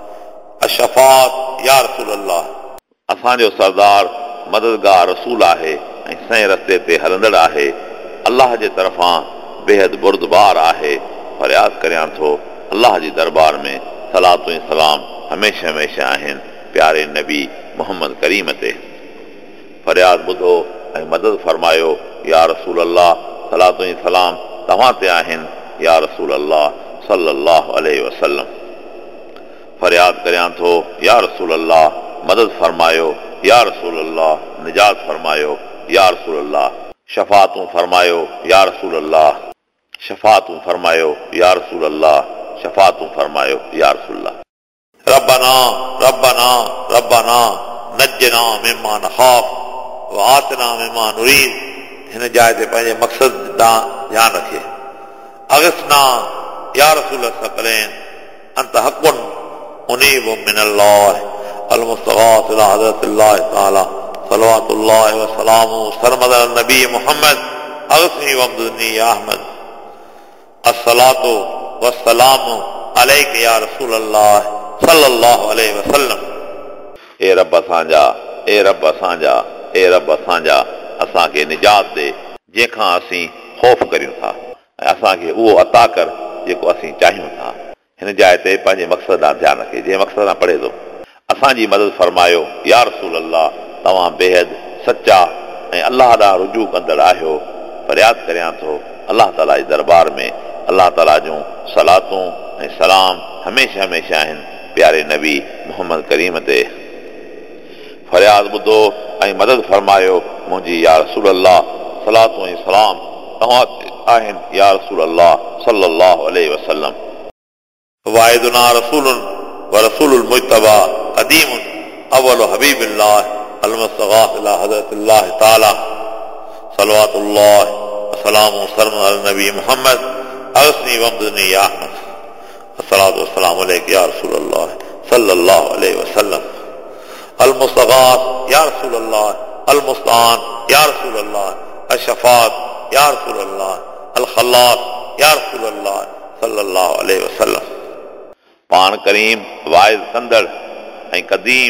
अशफात या रसूल अल्लाह। असांजो सरदार मददगार रसूल आहे ऐं सही रस्ते ते हलंदड़ आहे, अल्लाह जे तरफ़ां बेहद बुरदबार आहे। फरियाद करियां थो अल्लाह जी दरबार में सलातो ऐं सलाम हमेशह हमेशह आहिनि प्यारे नबी मुहम्मद करीम ते। फरियाद ॿुधो ऐं मदद फरमायो या रसूल अल्लाह। सलातो ऐं सलाम तव्हां ते आहिनि या रसूल अल्लाह सल्लल्लाहु अलैहि वसल्लम। फरियाद करियां थो या रसूल अल्लाह मदद फरमायो या रसूल अल्लाह, निजात फरमायो या रसूल अल्लाह, शफ़ातूं फरमायो या रसूल अल्लाह, शफ़ातूं फरमायो या रसूल अल्लाह, शफ़ातूं फरमायो या रसूल अल्लाह। रब्बना रब्बना रब्बना नज्जना मिम्मा नख़ाफ व आतिना मिम्मा नुरीद। हिन जाइ ते पंहिंजे मक़सद ॾांहुं ध्यानु रखे। अगसना या रसूल सकलैन अंत हक़ुन मुनीब मिनल्लाह अल मुस्तफा इला हज़रतिल्लाह ताला सल्लल्लाहु व सलामु सरमद अल नबी मुहम्मद अगसनी वमदनी या अहमद अस्सलातु वस्सलामु अलैका या रसूल अल्लाह सल्लल्लाहु अलैहि वसल्लम। ए रब असांजा, ए रब असांजा, ए रब असांजा, असांखे निजात ॾे जंहिंखां असीं ख़ौफ़ करियूं था ऐं असांखे उहो अता कर जेको असीं चाहियूं था। हिन जाइ ते पंहिंजे मक़सद ॾांहुं ध्यानु रखे, जंहिं मक़सद ॾांहुं पढ़े थो। असांजी मदद फरमायो या रसूल अल्लाह। तव्हां बेहद सचा ऐं अल्लाह ॾांहुं रुजू कंदड़ आहियो। फरियाद करियां थो अल्लाह ताला जी दरबार में अल्लाह ताला जूं सलातूं ऐं सलाम हमेशह हमेशह आहिनि प्यारे नबी मुहम्मद करीम ते। फरियाद ॿुधो ऐं मदद फरमायो मुंहिंजी या रसूल अल्लाह। सलातूं ऐं सलाम तव्हां ते आहिनि या रसूल अल्लाह सल्लल्लाहु अलैहि वसल्लम। वाहिदुना रसूलुन व रसूलुल मुज्तबा क़दीमुन अव्वलु हबीबिल्लाह अल मुस्तफा इला हज़रतिल्लाह ताला सल्लल्लाहु व सलामु सरमद अल नबी मुहम्मद अगसनी वमदनी या अहमद अस्सलातु वस्सलामु अलैका या रसूल अल्लाह सल्लल्लाहु अलैहि वसल्लम। अल मुस्तफा या रसूल अल्लाह, अल मुस्तान या रसूल अल्लाह, अशफात या रसूल अल्लाह, अल खलास या रसूल अल्लाह सल्लल्लाहु अलैहि वसल्लम। पाण करीम वाइद कंदड़ ऐं क़दीम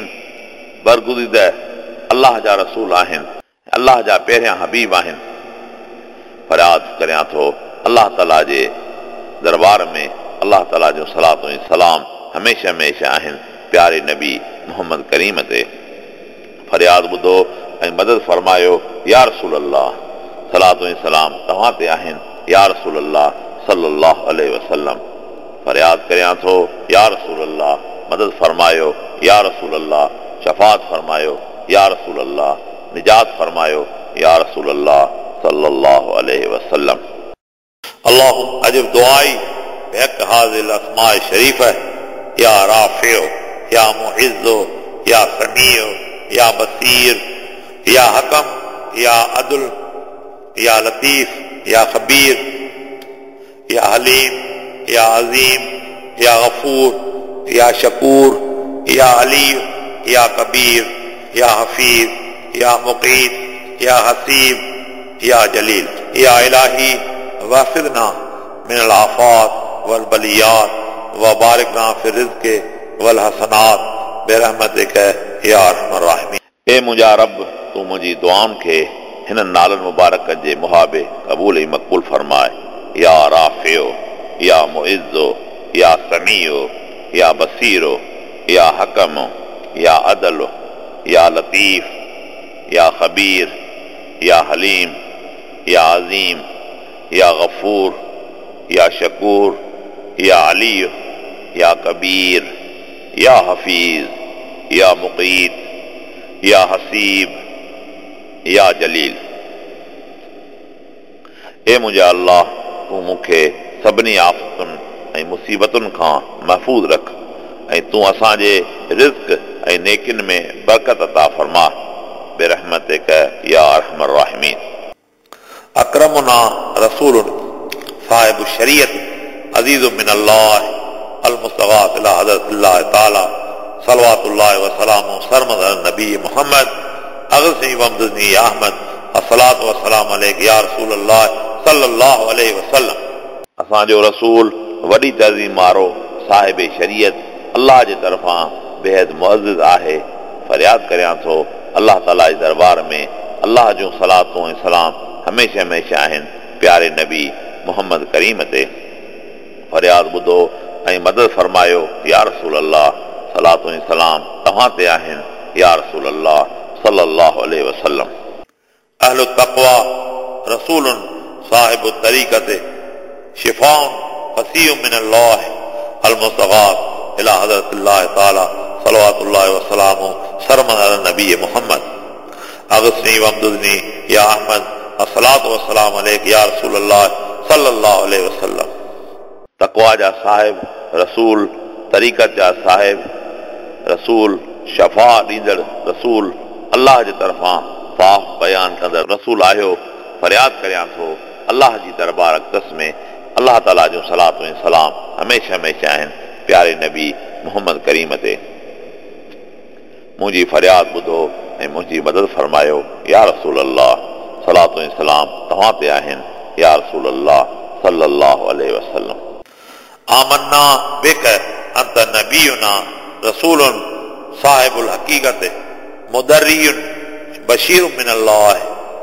बरगुज़ीद अल्लाह जा रसूल आहिनि, अल्लाह जा पहिरियां हबीब आहिनि। फरियाद करियां थो अलाह ताला जे दरबार में अलाह ताला जो सलातो ऐं सलाम हमेशह हमेशह आहिनि प्यारे नबी मोहम्मद करीम ते। फरियाद ॿुधो ऐं मदद फरमायो या रसूल अल्लाह, सलातो ऐं सलाम तव्हां ते आहिनि या रसूल अल्लाह सल्लल्लाहु अलैहि वसल्लम। फरियाद करियां थो या रसूल अल्लाह, मदद फरमायो या रसूल अल्लाह, शफात फरमायो या रसूल अल्लाह, निजात फरमायो या रसूल अल्लाह सल्लल्लाहु अलैहि वसल्लम। अल्लाहुम अजिब दुआई बिहक़ हाज़िल अस्माए शरीफ़ या राफ़िओ या मुइज़्ज़ो या समीओ या बसीर या हकम या अदल या लतीफ़ या खबीर या हलीम या अज़ीम या गफूर या शकूर या अली या कबीर या हफीज या मुक़ीत या हसीब या जलील या इलाही वाफ़िदना मिनल आफ़ात वल बलियात व बारिकना फ़ी रिज़्क़ि वल हसनात बिरहमतिक या अरहमर राहिमीन। ए मुंहिंजा रब, तूं मुंहिंजी दुआउनि खे हिन नालनि मुबारक जे मुहाबे क़बूल ऐं मक़बूल फरमाए। या राफ़िओ या मुइज़्ज़ो या समीओ या बसीरो या हकम या अदल या लतीफ़ या खबीर या हलीम या अज़ीम या गफूर या शकूर या अली या कबीर या हफीज या मुक़ीत या हसीब या जलील। ए मुंहिंजा अल्लाह, तूं मूंखे सभिनी आफ़तुनि ऐं मुसीबतुनि खां महफ़ूज़ रख ऐं तूं असांजे रिज़्क़ ऐं नेकिन में बरकत अता फरमा बिरहमतिक या अरहमर राहिमीन। अकरमुना रसूलुन साहिब शरीयत अज़ीज़ुम मिनल्लाह अल मुस्तग़ाफ़ इला हज़रतिल्लाह ताला सल्लल्लाहु व सलामु सरमद अल नबी मोहम्मद अग़सी वमदनी अहमद अस्सलातु वस्सलाम अलैका या रसूल अल्लाह सल्लल्लाहु अलैहि वसल्लम। असांजो रसूल वॾी तज़ीम वारो साहिब शरीयत अल्लाह जे तरफ़ां बेहद मुअज़्ज़िज़ आहे। फरियाद करियां थो अल्लाह ताला जे दरबार में अल्लाह जूं सलातूं ऐं सलाम हमेशह हमेशह आहिनि प्यारे नबी मोहम्मद करीम ते। फरियाद ॿुधो ऐं मदद फरमायो या रसूल अल्लाह, सलातूं ऐं सलाम तव्हां ते आहिनि या रसूल अल्लाह सल्लल्लाहु अलैहि वसल्लम। अहलु तक़वा रसूलुन साहिबु तरीक़त शिफ़ाउन फसीहुम मिनल्लाह अल मुस्तग़ाफ़ इला हज़रतिल्लाह ताला सल्लल्लाहु व सलामु सरमद अल नबी मोहम्मद अग़सनी वमदनी या अहमद अस्सलातु वस्सलाम अलैका या रसूल अल्लाह सल्लल्लाहु अलैहि वसल्लम। तक़वा जा साहिब रसूल, तरीक़त जा साहिब रसूल, शफ़ा ॾींदड़ रसूल, अल्लाह जे तरफ़ां साफ़ बयान कंदड़ रसूल आहियो। फरियाद करियां थो अल्लाह जी दरबार अक़दस में अल्लाह ताला जूं सलातूं ऐं सलाम हमेशह हमेशह आहिनि प्यारे नबी मोहम्मद करीम ते। मुंहिंजी फरियाद ॿुधो ऐं मुंहिंजी मदद फरमायो या रसूल अल्लाह, सलातूं ऐं सलाम तव्हां ते आहिनि या रसूल अल्लाह सल्लल्लाहु अलैहि वसल्लम। आमन्ना बिक अंत नबीयुना रसूलुन साहिबुल हकीकत मुदर्रियुन बशीरुम मिनल्लाह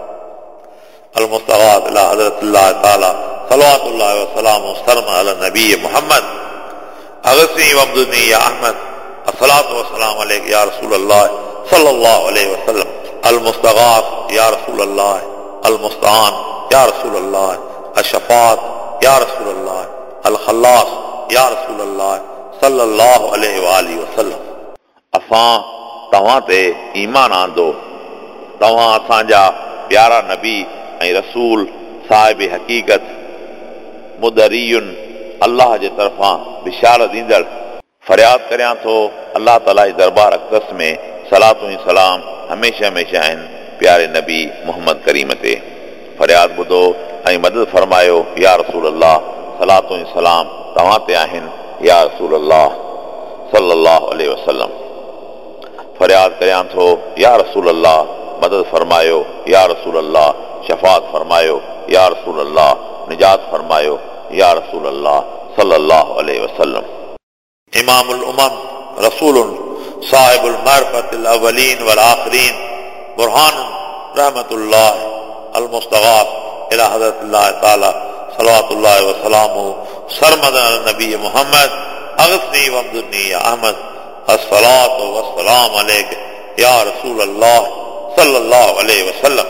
अल मुस्तग़ाफ़ इला हज़रतिल्लाह ताला सल्लल्लाहु व सलामु सरमद अल नबी मोहम्मद अग़सी वमदनी या अहमद अस्सलातु वस्सलाम अलैका या रसूल अल्लाह सल्लल्लाहु अलैहि वसल्लम। अल मुस्तग़ाफ़ या रसूल अल्लाह, अल मुस्तान या रसूल अल्लाह, अशफ़ात या रसूल अल्लाह, अल खल्लास या रसूल अल्लाह सल्लल्लाहु अलैहि व आलिहि वसल्लम। असां तव्हां ते ईमान आंदो, तव्हां असांजा प्यारा नबी ऐं रसूल साहिब हक़ीक़त मुदरियुन अल्लाह जे तरफ़ां बिशारत ॾींदड़। फरियाद करियां थो अल्लाह ताला जे दरबार अक़दस में सलातूं ऐं सलाम हमेशह हमेशह आहिनि प्यारे नबी मोहम्मद करीम ते। फरियाद ॿुधो ऐं मदद फरमायो या रसूल अल्लाह, सलातूं ऐं सलाम तव्हां ते आहिनि या रसूल अल्लाह सल्लल्लाहु अलैहि वसल्लम। फरियाद करियां थो या रसूल अल्लाह, मदद फरमायो या रसूल अल्लाह, शफ़ात फरमायो या रसूल अल्लाह, निजात फरमायो या रसूल अल्लाह सल्लल्लाहु अलैहि वसल्लम। इमामुल उमम रसूलुन साहिबुल मअरिफतिल अव्वलीन वल आखिरीन बुरहानुन रहमतुल्लाह अल मुस्तग़ाफ़ इला हज़रतिल्लाह ताला सल्लल्लाहु अलैहि वसल्लम सरमदन अल नबी मोहम्मद अगसनी वमदुनी या अहमद अस्सलातु वस्सलाम अलैका या रसूल अल्लाह सल्लल्लाहु अलैहि वसल्लम।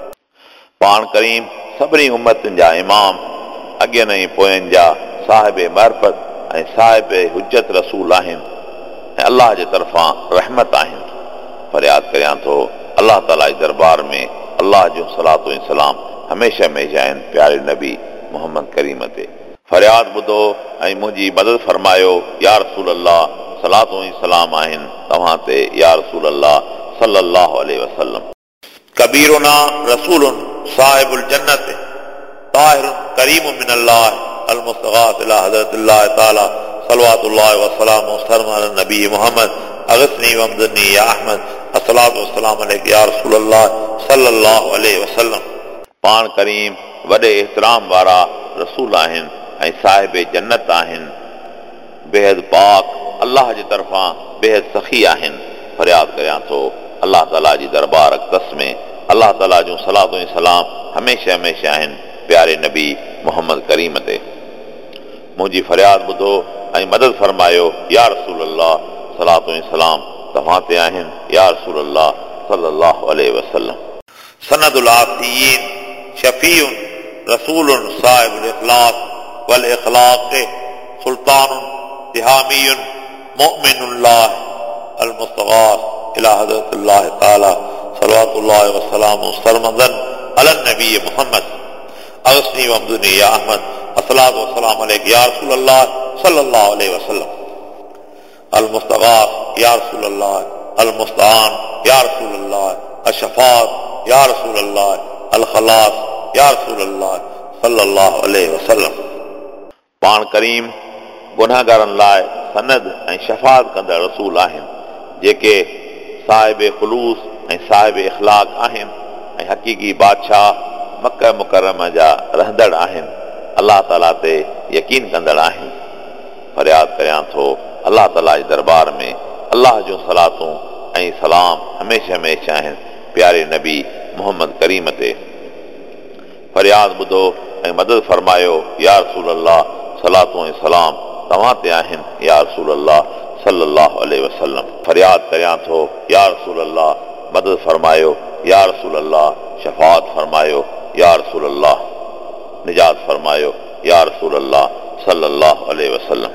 पाण करीम सभिनी उम्मतुनि जा इमाम, अॻियनि ऐं पोयनि जा साहिब मरफ़त ऐं साहिब हुज्जत रसूल आहिनि ऐं अलाह जे तरफ़ां रहमत आहिनि। फरियाद करियां थो अलाह ताला जे दरबार में अलाह जो सलातो ऐं सलाम हमेशह हमेशह आहिनि प्यारे नबी मोहम्मद करीम ते। फरियाद ॿुधो ऐं मुंहिंजी मदद फरमायो या रसूल अल्लाह, सलातो ऐं सलाम आहिनि तव्हां ते या रसूल अल्लाह सल्लल्लाहु अलैहि वसल्लम। कबीरुना रसूलुन साहिबुल जन्नत ताहिरुन करीम मिनल्लाह अल मुस्तगास इला हज़रतिल्लाह ताला सल्लल्लाहु वसल्लम सरमदन नबी मोहम्मद अगसनी वमदनी या अहमद अस्सलातु वस्सलाम अलैका या रसूल अल्लाह सल्लल्लाहु अलैहि वसल्लम। पाण करीम वॾे एतिराम वारा रसूल आहिनि ऐं साहिब जन्नत आहिनि, बेहद पाक अलाह जे तरफ़ां बेहद सखी आहिनि। फरियाद करियां थो अलाह ताला जी दरबार अक़दस में अलाह ताला जूं सलातो ऐं सलाम हमेशह हमेशह आहिनि प्यारे नबी मोहम्मद करीम ते। मुंहिंजी फरियाद ॿुधो ऐं मदद फरमायो या रसूल अल्लाह, सलातो ऐं सलाम तव्हां ते आहिनि या रसूल अल्लाह सल्लल्लाहु अलैहि वसल्लम। सनदुल आसियीन शफीउन रसूलुन साहिबुल इखलास वल इखलाक सुल्तानुन तिहामीयुन मुमिनुल्लाह अल मुस्तगास इला हज़रतिल्लाह ताला सल्लल्लाहु अलैहि वसल्लम सरमदन अल नबी मोहम्मद अगसनी वमदुनी या अहमद अस्सलातु वस्सलाम अलैका या रसूल अल्लाह सल्लल्लाहु अलैहि वसल्लम। अल मुस्तगास या रसूल अल्लाह, अल मुस्तान या रसूल अल्लाह, अशफात या रसूल अल्लाह, अल खलास या रसूल अल्लाह सल्लल्लाहु अलैहि वसल्लम। पाण करीम गुनाहगारनि लाइ सनद ऐं शफ़ाअत कंदड़ रसूल आहिनि जेके साहिब ख़ुलूस ऐं साहिब इख़लाक़ आहिनि ऐं हक़ीक़ी बादशाह मक्का मुकरमा जा रहंदड़ आहिनि, अलाह ताला ते यकीन कंदड़ आहिनि। फरियाद करियां थो अलाह ताला जे दरबार में अलाह जूं सलातूं ऐं सलाम हमेशह हमेशह आहिनि प्यारे नबी मोहम्मद करीम ते। फरियाद ॿुधो ऐं मदद फरमायो या रसूल अल्लाह, सलातूं ऐं सलाम तव्हां ते आहिनि या रसूल अल्लाह सल्लल्लाहु अलैहि वसल्लम। फरियाद करियां थो या रसूल अल्लाह, मदद फरमायो या रसूल अल्लाह, शफ़ाअत फरमायो या रसूल अल्लाह, निजात फरमायो या रसूल अल्लाह सल्लल्लाहु अलैहि वसल्लम।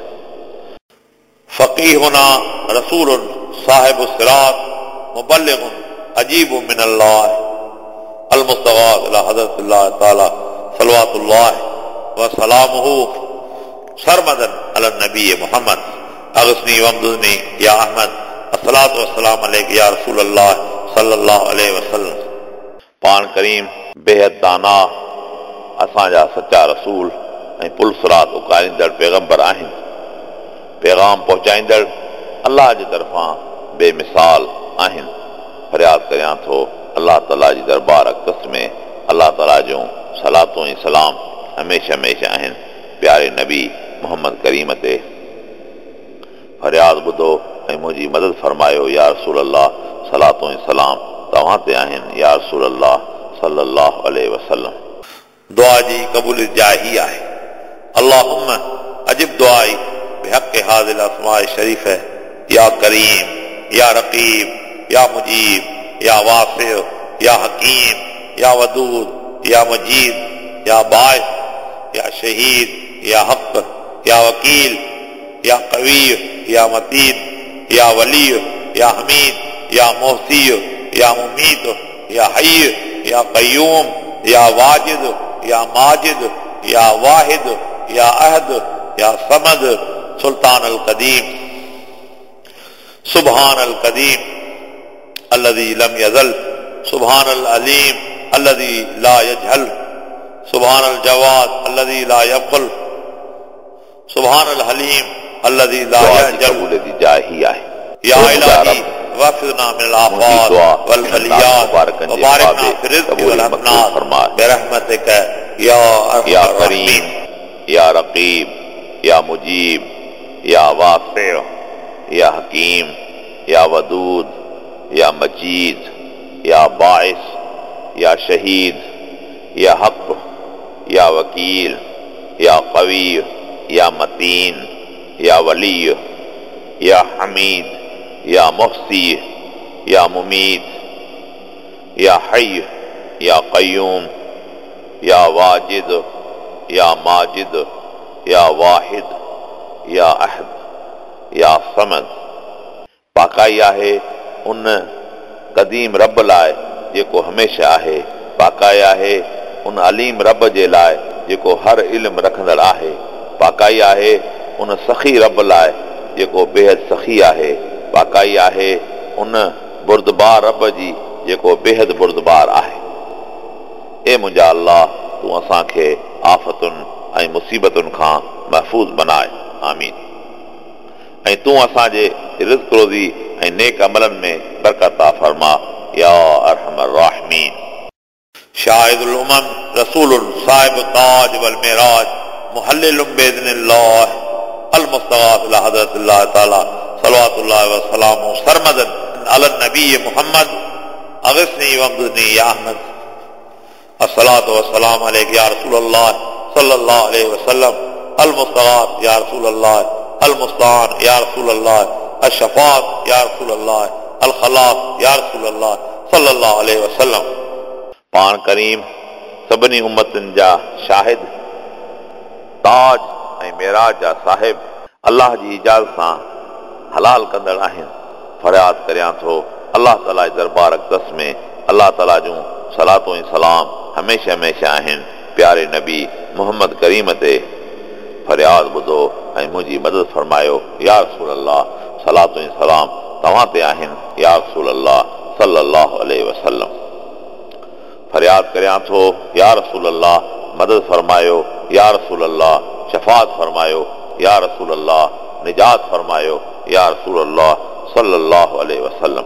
फ़क़ीहुना रसूलुन साहिबु सिरात मुबल्लिगुन अजीबु मिनल्लाह अल मुस्तगास इला हज़रतिल्लाह ताला सल्लल्लाहु व सलामुहु सरमदन अल नबी मोहम्मद अगसनी वमदुनी या अहमद अस्सलातु वस्सलाम अलैका या रसूल अल्लाह सल्लल्लाहु अलैहि वसल्लम। पाण करीम बेहद दाना असांजा सच्चा रसूल ऐं पुल सिरात उकारींदड़ पैगंबर आहिनि, पैगाम पहुचाईंदड़ अलाह जे तरफ़ां बेमिसाल आहिनि। फरियाद करियां थो अलाह ताला जी दरबार अक़दस में अलाह ताला जूं सलातूं ऐं सलाम हमेशह हमेशह आहिनि प्यारे नबी मोहम्मद करीम ते। फरियाद ॿुधो ऐं मुंहिंजी मदद फरमायो या रसूल अल्लाह, सलातूं ऐं सलाम तव्हां ते आहिनि या रसूल अल्लाह सल्लल्लाहु अलैहि वसल्लम। दुआ जी क़बूलियत जाही आहे। अल्लाहुम्मा अजिब दुआई बिहक़ हाज़िल अस्माए शरीफ या करीम या रकीब या मुजीब या वासिअ या हकीम या वदूद या मजीद या बाइस या शहीद या हक़ या वकील या कवी या मतीन या वली या हमीद या मोहसी या मुमीत या हई या क़य्यूम या वाजिद या माजिद या वाहिद या अहद या समद सुल्तान अल कदीम सुबहान अल कदीम अल्लज़ी लम यज़ल सुबहान अल अलीम अल्लज़ी ला यजहल सुबहान अल जवाद अल्लज़ी ला यबखल सुबहान अल हलीम अल्लज़ी ला यजल जाही आहे। या इलाही वफ़िना मिनल आफ़ात वल बलियात व बारिकना फ़ी रिज़्क़ि वल अमनात बिरहमतिक या या करीम या रकीब या मुजीब या वासिअ या हकीम या वदूद या मजीद या बाइस या शहीद या हक़ या वकील या क़वी या मतीन या वली या हमीद या मुहसी या मुमीत या हय या क़य्यूम या वाजिद या माजिद या वाहिद या अहद या समद। पाकाई आहे उन क़दीम रब लाइ जेको हमेशह आहे, पाकाई आहे उन अलीम रब जे लाइ जेको हर इल्म रखंदड़ आहे, पाकाई आहे उन सखी रब लाइ जेको बेहद सखी आहे, पाकाई आहे उन बुर्दबार रब जी जेको बेहद बुर्दबार आहे। ए मुंहिंजा अल्लाह, तूं असांखे आफ़तुनि ऐं मुसीबतुनि खां महफ़ूज़ बनाए, आमीन। ऐं तूं असांजे रिज़्क़ रोज़ी ऐं नेक अमलनि में बरकत अता फरमा, या अरहमर राहिमीन। शाहिदुल उमम रसूलुन साहिब ताज वल मिराज मुहल्लिलुम बिइज़्निल्लाह अल मुस्तग़ाफ़ इला हज़रतिल्लाह ताला सल्लल्लाहु अलैहि वसल्लम सरमदन अला नबी मुहम्मद अग़िस्नी वमदनी या अहमद। अस्सलातु वस्सलामु अलैका या रसूलल्लाह सल्लल्लाहु अलैहि वसल्लम अल मुस्तग़ाफ़ या रसूलल्लाह अल मुस्तान या रसूलल्लाह अल शफ़ाअत या रसूलल्लाह अल खलास या रसूलल्लाह सल्लल्लाहु अलैहि वसल्लम। पाण करीम सभिनी उम्मतुनि जा शाहिद, ताज ऐं मेराज जा साहिब अल्लाह जी इजाज़त सां हलाल कंदड़ आहिनि। फरियाद करियां थो अल्लाह ताला जे दरबार अक़दस में अल्लाह ताला जूं सलातूं ऐं सलाम हमेशह हमेशह आहिनि प्यारे नबी मुहम्मद करीम ते। फरियाद ॿुधो ऐं मुंहिंजी मदद फरमायो, या रसूल अल्लाह, सलातूं ऐं सलाम तव्हां ते आहिनि या रसूल अल्लाह सल्लल्लाहु अलैहि वसल्लम। फरियाद करियां थो, या रसूल अल्लाह, मदद फरमायो, या रसूल अल्लाह, शफ़ाअत फरमायो, या रसूल अल्लाह, निजात फरमायो, या रसूल अल्लाह सल्लल्लाहु अलैहि वसल्लम।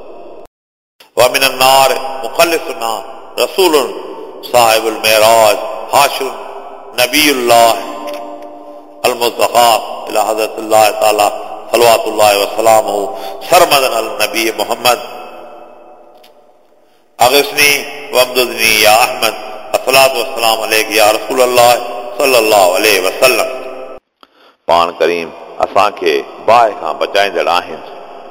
व मिनन नार मुखल्लिसुना रसूलुन साहिबुल मेराज हाशिर नबीउल्लाह अल मुस्तग़ाफ़ इला हज़रतिल्लाह ताला सल्लल्लाहु वसल्लम सरमदन अल नबी मुहम्मद अग़िस्नी वमददनी या अहमद। अस्सलातु वस्सलामु अलैका या रसूलल्लाह सल्लल्लाहु अलैहि वसल्लम। पाण करीम असांखे बाहि खां बचाईंदड़ आहिनि,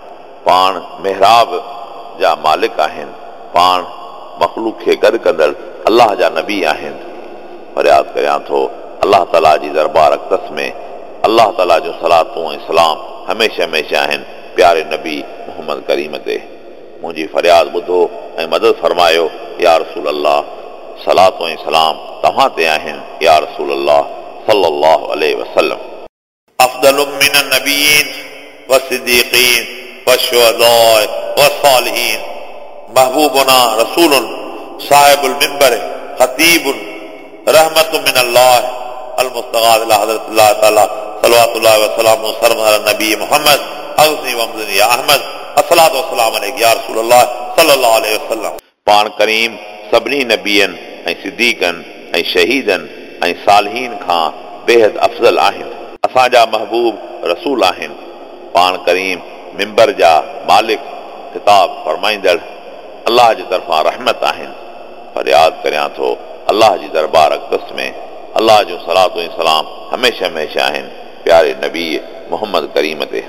पाण मेहराब जा मालिक आहिनि, पाण मख़लूक खे गॾु कंदड़ अल्लाह जा नबी आहिनि। फरियाद करियां थो अल्लाह ताला जी दरबार अक़दस में अल्लाह ताला जूं सलातूं ऐं सलाम हमेशह हमेशह आहिनि प्यारे नबी मुहम्मद करीम ते। मुंहिंजी फरियाद ॿुधो ऐं मदद फरमायो, या रसूल अल्लाह, सलातूं ऐं सलाम तव्हां ते आहिनि या रसूल अल्लाह सल्लल्लाहु अलैहि वसल्लम। अफ़दलु मिनन नबिय्यीन व सिद्दीक़ीन व शुहदाए व सालिहीन महबूबुना रसूलुन साहिबुल मिंबर खतीबुन रहमतुम मिनल्लाह अल मुस्तग़ाफ़ इला हज़रतिल्लाह ताला सल्लल्लाहु अलैहि वसल्लम सरमदन अला नबी मुहम्मद अग़िस्नी वमदनी या अहमद। अस्सलातु वस्सलामु अलैका या रसूलल्लाह सल्लल्लाहु अलैहि वसल्लम। पाण करीम सभिनी नबियनि ऐं सिद्दीक़नि ऐं शहीदनि ऐं सालिहीन खां बेहद अफ़ज़ल आहिनि, असांजा महबूब रसूल आहिनि। पाण करीम मिंबर जा मालिक, ख़िताब फरमाईंदड़ अल्लाह जी तरफ़ां रहमत आहिनि। फरियाद करियां थो अल्लाह जी दरबार अक़दस में अल्लाह जूं सलातूं ऐं सलाम हमेशह हमेशह आहिनि प्यारे नबी मुहम्मद करीम ते।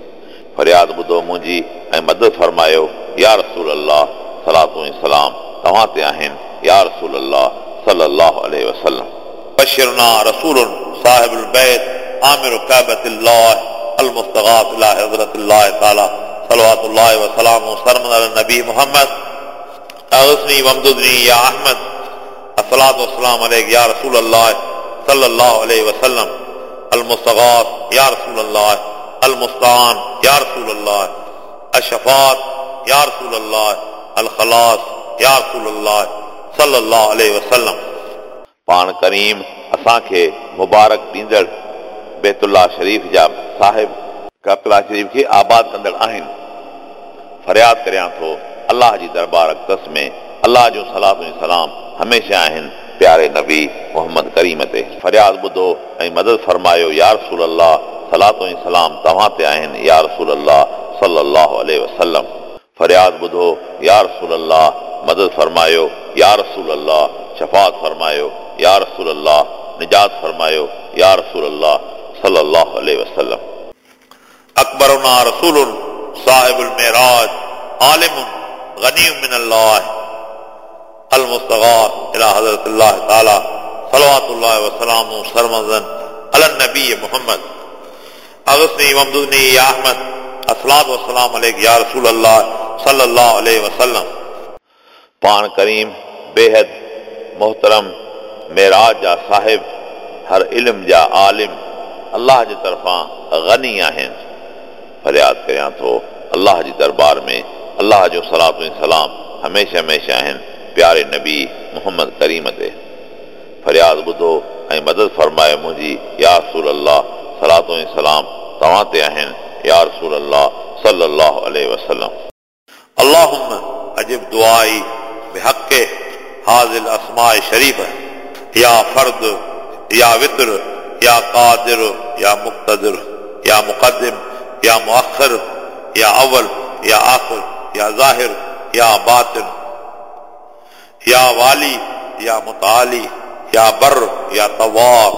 फरियाद ॿुधो मुंहिंजी ऐं मदद फरमायो, या रसूल अल्लाह, सलातूं ऐं सलाम तव्हां ते आहिनि या रसूल अल्लाह सल्लल्लाहु अलैहि वसल्लम। बशिरना रसूलुन साहिबुल बैत आमिर काबतिल्लाह अल मुस्तग़ाफ़ इला हज़रतिल्लाह ताला सल्लल्लाहु वसल्लम सरमदन अला नबी मुहम्मद अग़िस्नी वमददनी या अहमद। अस्सलातु वस्सलामु अलैका या रसूल अल्लाह सल्लल्लाहु अलैहि वसल्लम। अल मुस्तग़ाफ़ या रसूल अल्लाह, अल मुस्तान या रसूल अल्लाह, अल शफ़ाअत या रसूल अल्लाह, अल खलास या रसूल अल्लाह सल्लल्लाहु अलैहि वसल्लम। पाण करीम असांखे मुबारक ॾींदड़ बैतुल्लाह शरीफ़ जा साहिब काबतुल्लाह शरीफ़ खे आबाद कंदड़ आहिनि। फरियाद करियां थो अल्लाह जी दरबार अक़दस में अल्लाह जूं सलातूं ऐं सलाम हमेशह आहिनि प्यारे नबी मुहम्मद करीम ते। फरियाद ॿुधो ऐं मदद फरमायो, या रसूल अल्लाह, सलातूं ऐं सलाम तव्हां ते आहिनि या रसूल अल्लाह सल्लल्लाहु अलैहि वसल्लम। फरियाद ॿुधो, या रसूल अल्लाह, मदद फरमायो, या रसूल अल्लाह, शफ़ाअत फरमायो, या रसूल अल्लाह, निजात फरमायो या रसूल अल्लाह सल्लल्लाहु अलैहि वसल्लम। अकबरुना रसूलुन साहिबुल मेराज आलिमुन गनीयुम मिनल्लाह अल मुस्तगास इला हज़रतिल्लाह ताला सल्लल्लाहु अलैहि वसल्लम सरमदन अला नबी मोहम्मद अगस्नी वमदुनी या अहमद अस्सलातु वस्सलाम अलैका या रसूल अल्लाह सल्लल्लाहु अलैहि वसल्लम। पाण करीम बेहद मोहतरम मेराज जा साहिब, हर इल्म जा आलिम, अल्लाह जी तरफ़ां गनी आहिनि। फरियाद करियां थो अल्लाह जी दरबार में अल्लाह जो सलातो ऐं सलाम हमेशह हमेशह आहिनि प्यारे नबी मोहम्मद करीम ते। फरियाद ॿुधो ऐं मदद फरमाए मुंहिंजी या रसूल अल्लाह, सलातो ऐं सलाम तव्हां ते आहिनि या रसूल अल्लाह सल्लल्लाहु अलैहि वसल्लम। अल्लाहुम्मा अजिब दुआई बिहक़्क़ि हाज़िल अस्माए शरीफ या फर्द या वित्र या कादिर या मुक़्तदिर या मुक़द्दिम या मुअख्खिर या अव्वल या आखिर या ज़ाहिर या बातिन या वाली या मुताली या बर या तवाब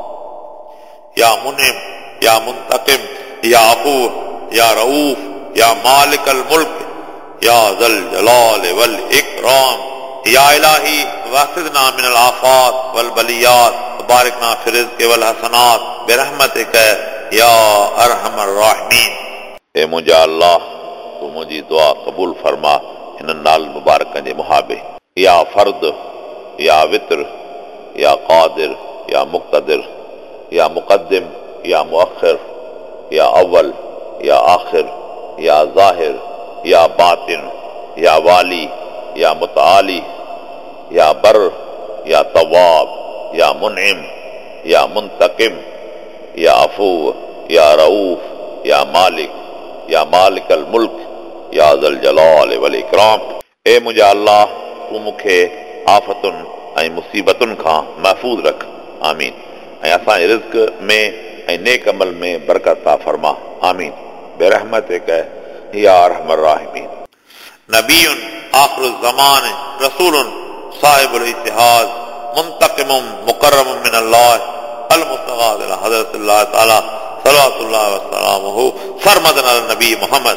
या मुनिम या मुंतकिम या अफू या रऊफ या मालिकल मुल्क या ज़ल जलाल वल इकराम या इलाही वाक़िदना मिनल आफात वल बलियात बारिकना फिर रिज़्क़ि वल हसनात बिरहमतिक या अरहमर राहिमीन। ए मुंहिंजा अल्लाह, तू मुंहिंजी दुआ क़बूल फरमा हिन नाल मुबारकनि जे मुहाबे। या फर्द या वित्र या कादिर या मुक़्तदिर या मुक़द्दिम या मुअख्खिर या अव्वल या आखिर या ज़ाहिर या बातिन या वाली या मुताली या बर या तवाब या मुनइम या मुंतकिम या अफू या रऊफ या मालिक या मालिकल मुल्क या ज़ल जलाल वल इकराम। ए मुंहिंजा अल्लाह, तू मूंखे आफ़तुनि ऐं मुसीबतुनि खां महफ़ूज़ रख। आमीन। ऐं असांजे रिज़्क़ में ऐं नेक अमल में बरकत अता फरमा। आमीन बिरहमतिक या अरहमर राहिमीन। नबीयुन आखिरुज़ ज़मान रसूलुन साहिबुल इत्तिहाद मुंतकिमुम मुकर्रमुम मिनल्लाह अल मुस्तगाद इला हज़रतिल्लाह ताला सल्लल्लाहु अलैहि वसल्लम सरमदन अला नबी मोहम्मद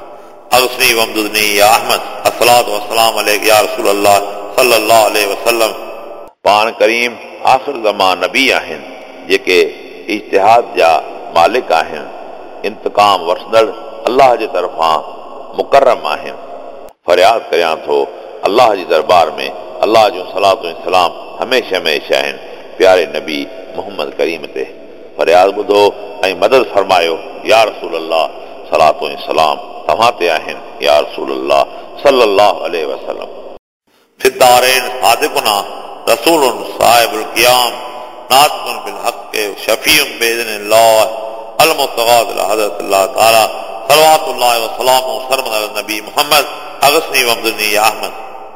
अगस्नी वमदुनी या अहमद अस्सलातु वस्सलाम अलैका या रसूल अल्लाह सल्लल्लाहु अलैहि वसल्लम। पाण करीम आख़िर ज़मान नबी आहिनि जेके इज्तिहाद जा मालिक आहिनि, इंतकाम वठंदड़ अल्लाह जे तरफ़ां मुकर्रम आहिनि। फरियाद करियां थो अल्लाह जी दरबार में अल्लाह जो सलातो ऐं सलाम हमेशह हमेशह आहिनि प्यारे नबी मोहम्मद करीम ते। फरियाद ॿुधो ऐं मदद फरमायो या रसूल अल्लाह, सलातो ऐं सलाम तव्हां ते आहिनि या रसूल अल्लाह सल्लल्लाहु अलैहि वसल्लम। फिद्दारैन सादिकुना रसूलुन साहिबुल क़ियाम नातिकुन बिल हक़्क़ि शफ़ीउन बिइज़्निल्लाह अल मुस्तगाद इला हज़रतिल्लाह ताला सल्लल्लाहु अलैहि वसल्लम सरमद अला नबी मोहम्मद अगस्नी वमदुनी या अहमद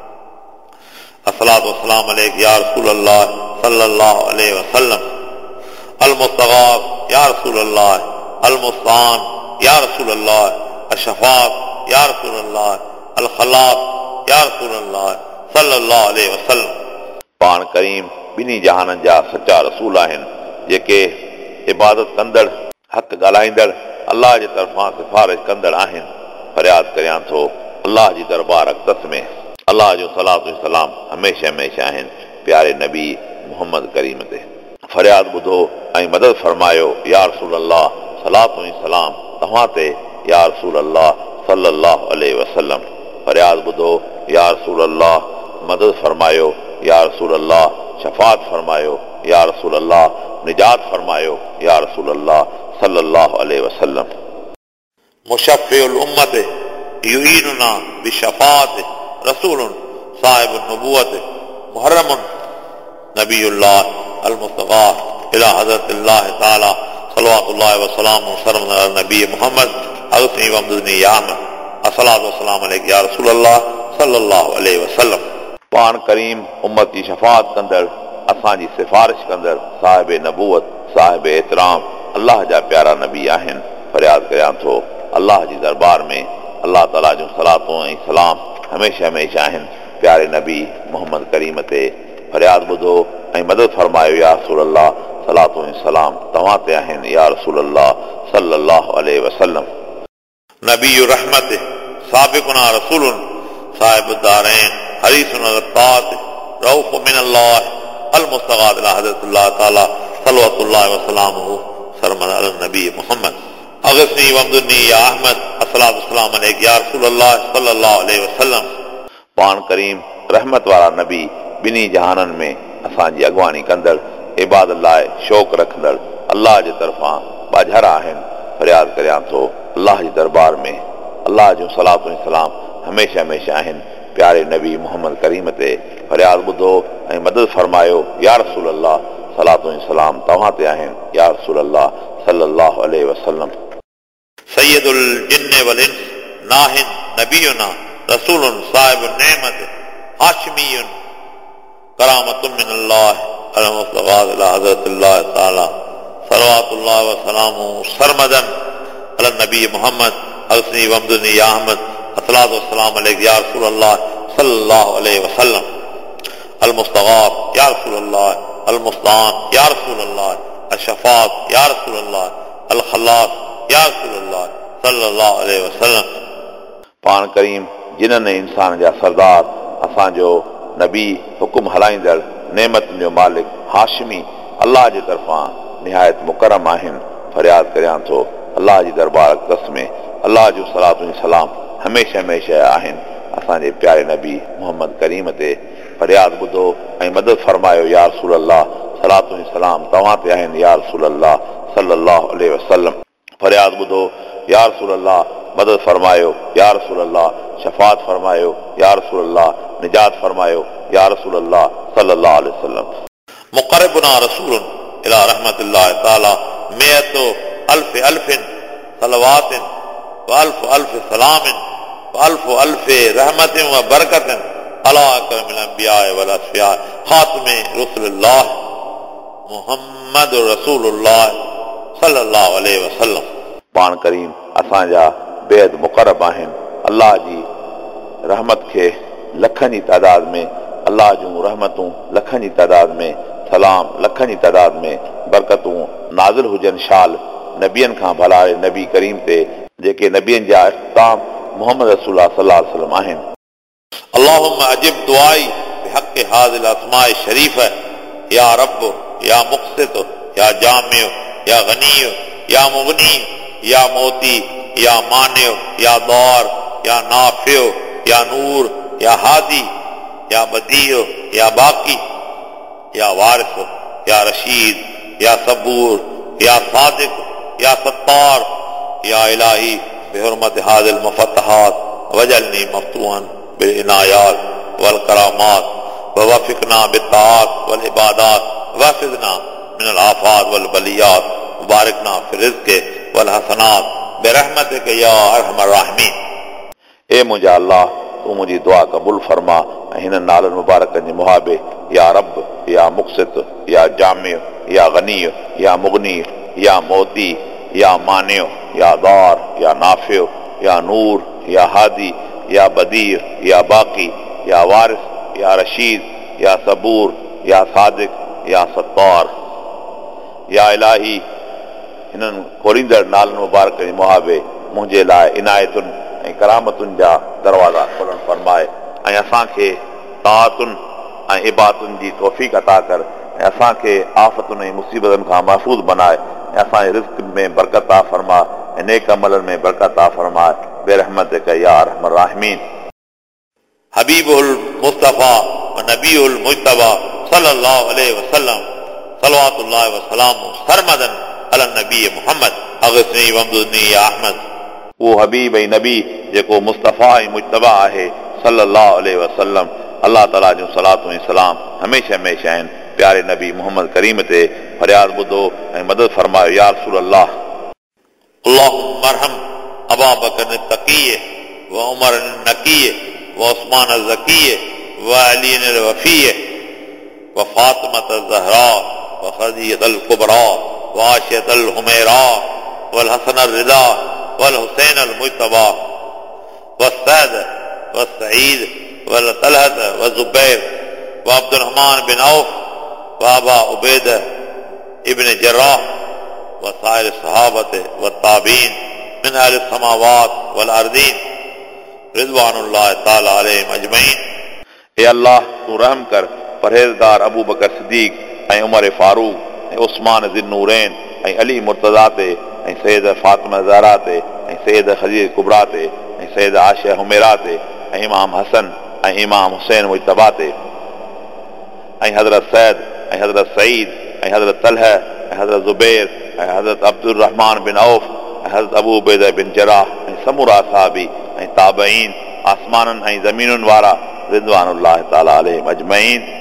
अस्सलातु वस्सलाम अलैका या रसूल अल्लाह सल्लल्लाहु अलैहि वसल्लम। अल मुस्तगाद या रसूल अल्लाह, अल मुस्तान या रसूल अल्लाह, अशफात या रसूल अल्लाह, अल खलाक या रसूल अल्लाह सल्लल्लाहु अलैहि वसल्लम। पाण करीम ॿिन्ही जहाननि जा सचा रसूल आहिनि जेके इबादत कंदड़, हक़ ॻाल्हाईंदड़, अल्लाह जे तरफ़ां सिफारिश कंदड़ आहिनि। फरियाद करियां थो अल्लाह जी दरबार अक़दस में अल्लाह जो सलातो ऐं सलाम हमेशह हमेशह आहिनि प्यारे नबी मोहम्मद करीम ते। फरियाद ॿुधो ऐं मदद फरमायो या रसूल अल्लाह, सलातो ऐं सलाम तव्हां ते या रसूल अल्लाह सल्लल्लाहु अलैहि वसल्लम। फरियाद ॿुधो या रसूल अल्लाह, मदद फरमायो या रसूल अल्लाह, शफ़ात फरमायो या रसूल अल्लाह, निजात फरमायो या रसूल अल्लाह सल्लल्लाहु अलैहि वसल्लम। मुशफ़्फ़िउल उम्मत युईनुना बिशफ़ाअत रसूलुन साहिबुन नबुव्वत मुहर्रमुन नबीउल्लाह अल मुस्तफ़ा इला हज़रतिल्लाह ताला सल्लल्लाहु अलैहि वसल्लम सरमद अला नबी मोहम्मद अगस्नी वमदुनी या अहमद अस्सलातु वस्सलाम अलैका या रसूल अल्लाह सल्लल्लाहु अलैहि वसल्लम। पाण करीम उम्मत जी शफ़ाअत कंदड़, असांजी सिफारिश कंदड़, साहिब नबूवत, साहिब एतराम, अल्लाह जा प्यारा नबी आहिनि। फरियाद करियां थो अल्लाह जी दरबार में अल्लाह ताला जो सलातो ऐं सलाम हमेशह हमेशह आहिनि प्यारे नबी मोहम्मद करीम ते। फरियाद ॿुधो ऐं मदद फरमायो या रसूल अल्लाह सलातो ऐं सलाम तव्हां ते आहिनि या रसूल अल्लाह सल्लल्लाहु अलैहि वसल्लम। नबी रहमत साबिकुना रसूलुन साहिब दारैन हरीसुन अलतात रऊफ मिन अल्लाह अल मुस्तगाद इला हज़रतुल्लाह ताला सल्लल्लाहु अलैहि वसल्लम सरमद अल नबी मोहम्मद अगसनी वमदुनी या अहमद अस्सलातु वस्सलाम अलैक या रसूल अल्लाह सल्लल्लाहु अलैहि वसल्लम। पाण करीम रहमत वारा नबी ॿिन्ही जहाननि में असांजी अॻवानी कंदड़ इबादत लाइ शौक़ रखंदड़ अलाह जे तरफ़ां बाझर आहिनि। फरियाद करियां थो अलाह जे दरबार में अलाह जूं सलातूं ऐं सलाम हमेशह हमेशह आहिनि प्यारे नबी मोहम्मद करीम ते। फरियाद ॿुधो ऐं मदद फरमायो या रसूल अल्लाह सलातूं ऐं सलाम तव्हां ते आहिनि या रसूल अल्लाह सल्लल्लाहु अलैहि वसल्लम। सैयदुल जिन्न वल इंस नाहिन नबीयुना रसूलुन साहिबुन नेमत हाशिमीयुन करामतुन मिनल्लाह अल मुस्तगाद इला हज़रतिल्लाह ताला सल्लल्लाहु व सलामु सरमदन अल नबी मोहम्मद अगसनी वमदुनी या अहमद अस्सलातु वस्सलाम अलैक या रसूल अल्लाह सल्लल्लाहु अलैहि वसल्लम। अल मुस्तगाद या रसूल अल्लाह अल मुस्तान या रसूल अल्लाह अल शफात या रसूल अल्लाह अल खल्लास या रसूल अल्लाह सल्लल्लाहु अलैहि वसल्लम। पाण करीम जिन्हनि इंसान जा सरदार असांजो नबी हुकुम हलाईंदड़ नेमतुनि जो मालिक हाशिमी अलाह जे तरफ़ां निहायत मुकरम आहिनि। फरियाद करियां थो अलाह जी दरबार अक़दस में अलाह जूं सलातूं ऐं सलाम हमेशह हमेशह आहिनि असांजे प्यारे नबी मोहम्मद करीम ते। फरियाद ॿुधो ऐं मदद फरमायो या रसूल अल्लाह सलातूं ऐं सलाम तव्हां ते आहिनि या रसूल अल्लाह सल्लल्लाहु अलैहि वसल्लम। फरियाद ॿुधो या रसूल अल्लाह मदद फरमायो या रसूल अल्लाह शफात फरमायो या रसूल अल्लाह निजात फरमायो या रसूल अल्लाह सल्लल्लाहु अलैहि वसल्लम। मुक़र्रबुना रसूलुन इला रहमतिल्लाह ताला मियतु अल्फ अल्फिन सलवातिन व अल्फ अल्फ सलामिन व अल्फ अल्फ रहमतिन व बरकतिन अला अकरमिल अंबिया वल अस्फिया खातिमे रसूलुल्लाह मुहम्मद रसूलुल्लाह सल्लल्लाहु अलैहि वसल्लम। पाण करीम असांजा बेहद मुक़रब आहिनि अलाह जी रहमत खे लखनि जी तादाद में अलाह जूं रहमतूं लखनि जी तादाद में सलाम लखनि जी तादाद में बरकतूं नाज़िल हुजनि शाल नबियनि खां भलाए नबी करीम ते जेके नबियनि जा इख्तिताम मोहम्मद रसूलुल्लाह सल्लल्लाहु अलैहि वसल्लम आहिनि। अल्लाहुम्मा अजिब दुआई बिहक़्क़ि हाज़िल अस्माए शरीफ या रब या मुक़सित या जामिउ या गनीउ या मुगनी या मोती या मानिउ या दार या नाफिउ या नूर या हादी या बदीउ या बाकी या वारिस या रशीद या सबूर या सादिक या सत्तार या इलाही बिहुरमत हाज़िल मुफ़त्तहात वजलनी मफ्तूहन बिल इनायात वल करामात ववफ़िक़ना बित्ताआत वल इबादात वहफ़िज़ना मिनल आफ़ात वल बलियात मुबारकना फ़ी रिज़्क़ि वल हसनात बिरहमतिक या अरहमर राहिमीन। ए मुंहिंजा अल्लाह तूं मुंहिंजी दुआ क़बूल फरमा ऐं हिन नालनि मुबारकनि जे मुहाबे या रब या मुक़सित या जामिउ या गनीउ या मुगनी या मोती या मानिउ या दार या नाफिउ या नूर या हादी या बदीर या बाकी या वारिस या रशीद या सबूर या सादिक या सत्तार या इलाही हिननि खोलींदड़ नालनि मुबारक जे मुहाबे मुंहिंजे लाइ इनायतुनि ऐं करामतुनि जा दरवाज़ा खोलण फरमाए ऐं असांखे ताअतुनि ऐं इबादतुनि जी तौफ़ीक़ अता कर ऐं असांखे आफ़तुनि ऐं मुसीबतनि खां महफ़ूज़ बनाए ऐं असांजे रिज़्क़ में बरकत अता फरमा ऐं नेक अमलनि में बरकत अता फरमाए बेरहमतिक या अरहमर राहिमीन। हबीबुल मुस्तफ़ा व नबीउल मुज्तबा सल्लल्लाहु अलैहि वसल्लम सल्लल्लाहु व सलामु सरमदन अला नबी मोहम्मद अगसनी वमदुनी या अहमद। वो हबीब ऐं नबी जेको मुस्तफ़ा ऐं मुज्तबा आहे सल्लल्लाहु अलैहि वसल्लम अल्लाह ताला जूं सलातूं ऐं सलाम हमेशह हमेशह आहिनि प्यारे नबी मोहम्मद करीम ते। फरियाद ॿुधो ऐं मदद फरमायो या रसूल अल्लाह। अल्लाहुम्मा अरहम अबा बकर तक़ी व उमर नकी व उस्मान ज़की व अली वफ़ी व फातिमा ज़हरा व खदीजा कुबरा व आशिया हुमैरा वल हसन रिदा वल हुसैन मुज्तबा व सैद व सईद वल तलहत व ज़ुबैर व अब्दुल रहमान बिन औफ व वाबा उबैद इब्न जर्राह व साइर सहाबत व ताबीन मिन अहल समावात वल अर्दीन रिज़वानुल्लाह ताला अलैहिम अजमईन। ए अल्लाह तू रहम कर परहेज़गार अबू बकर सिद्दीक़ ऐं उमर फारूक ऐं उस्मान ज़िन्नूरैन ऐं अली मुर्तज़ा ते ऐं सैयद फातिमा ज़हरा ते ऐं सैयद खदीजा कुबरा ते ऐं सैयद आयशा हुमैरा ते ऐं इमाम हसन ऐं इमाम हुसैन मुजतबा ते ऐं हज़रत सैद ऐं हज़रत सईद ऐं हज़रत तलहा ऐं हज़रत ज़ुबैर ऐं हज़रत अब्दुर्रहमान बिन औफ ऐं हज़रत अबू उबैदा बिन जर्राह ऐं समूरा सहाबी ऐं ताबईन आसमाननि ऐं ज़मीनुनि वारा रिज़वानुल्लाह ताला अलैहिम अजमईन।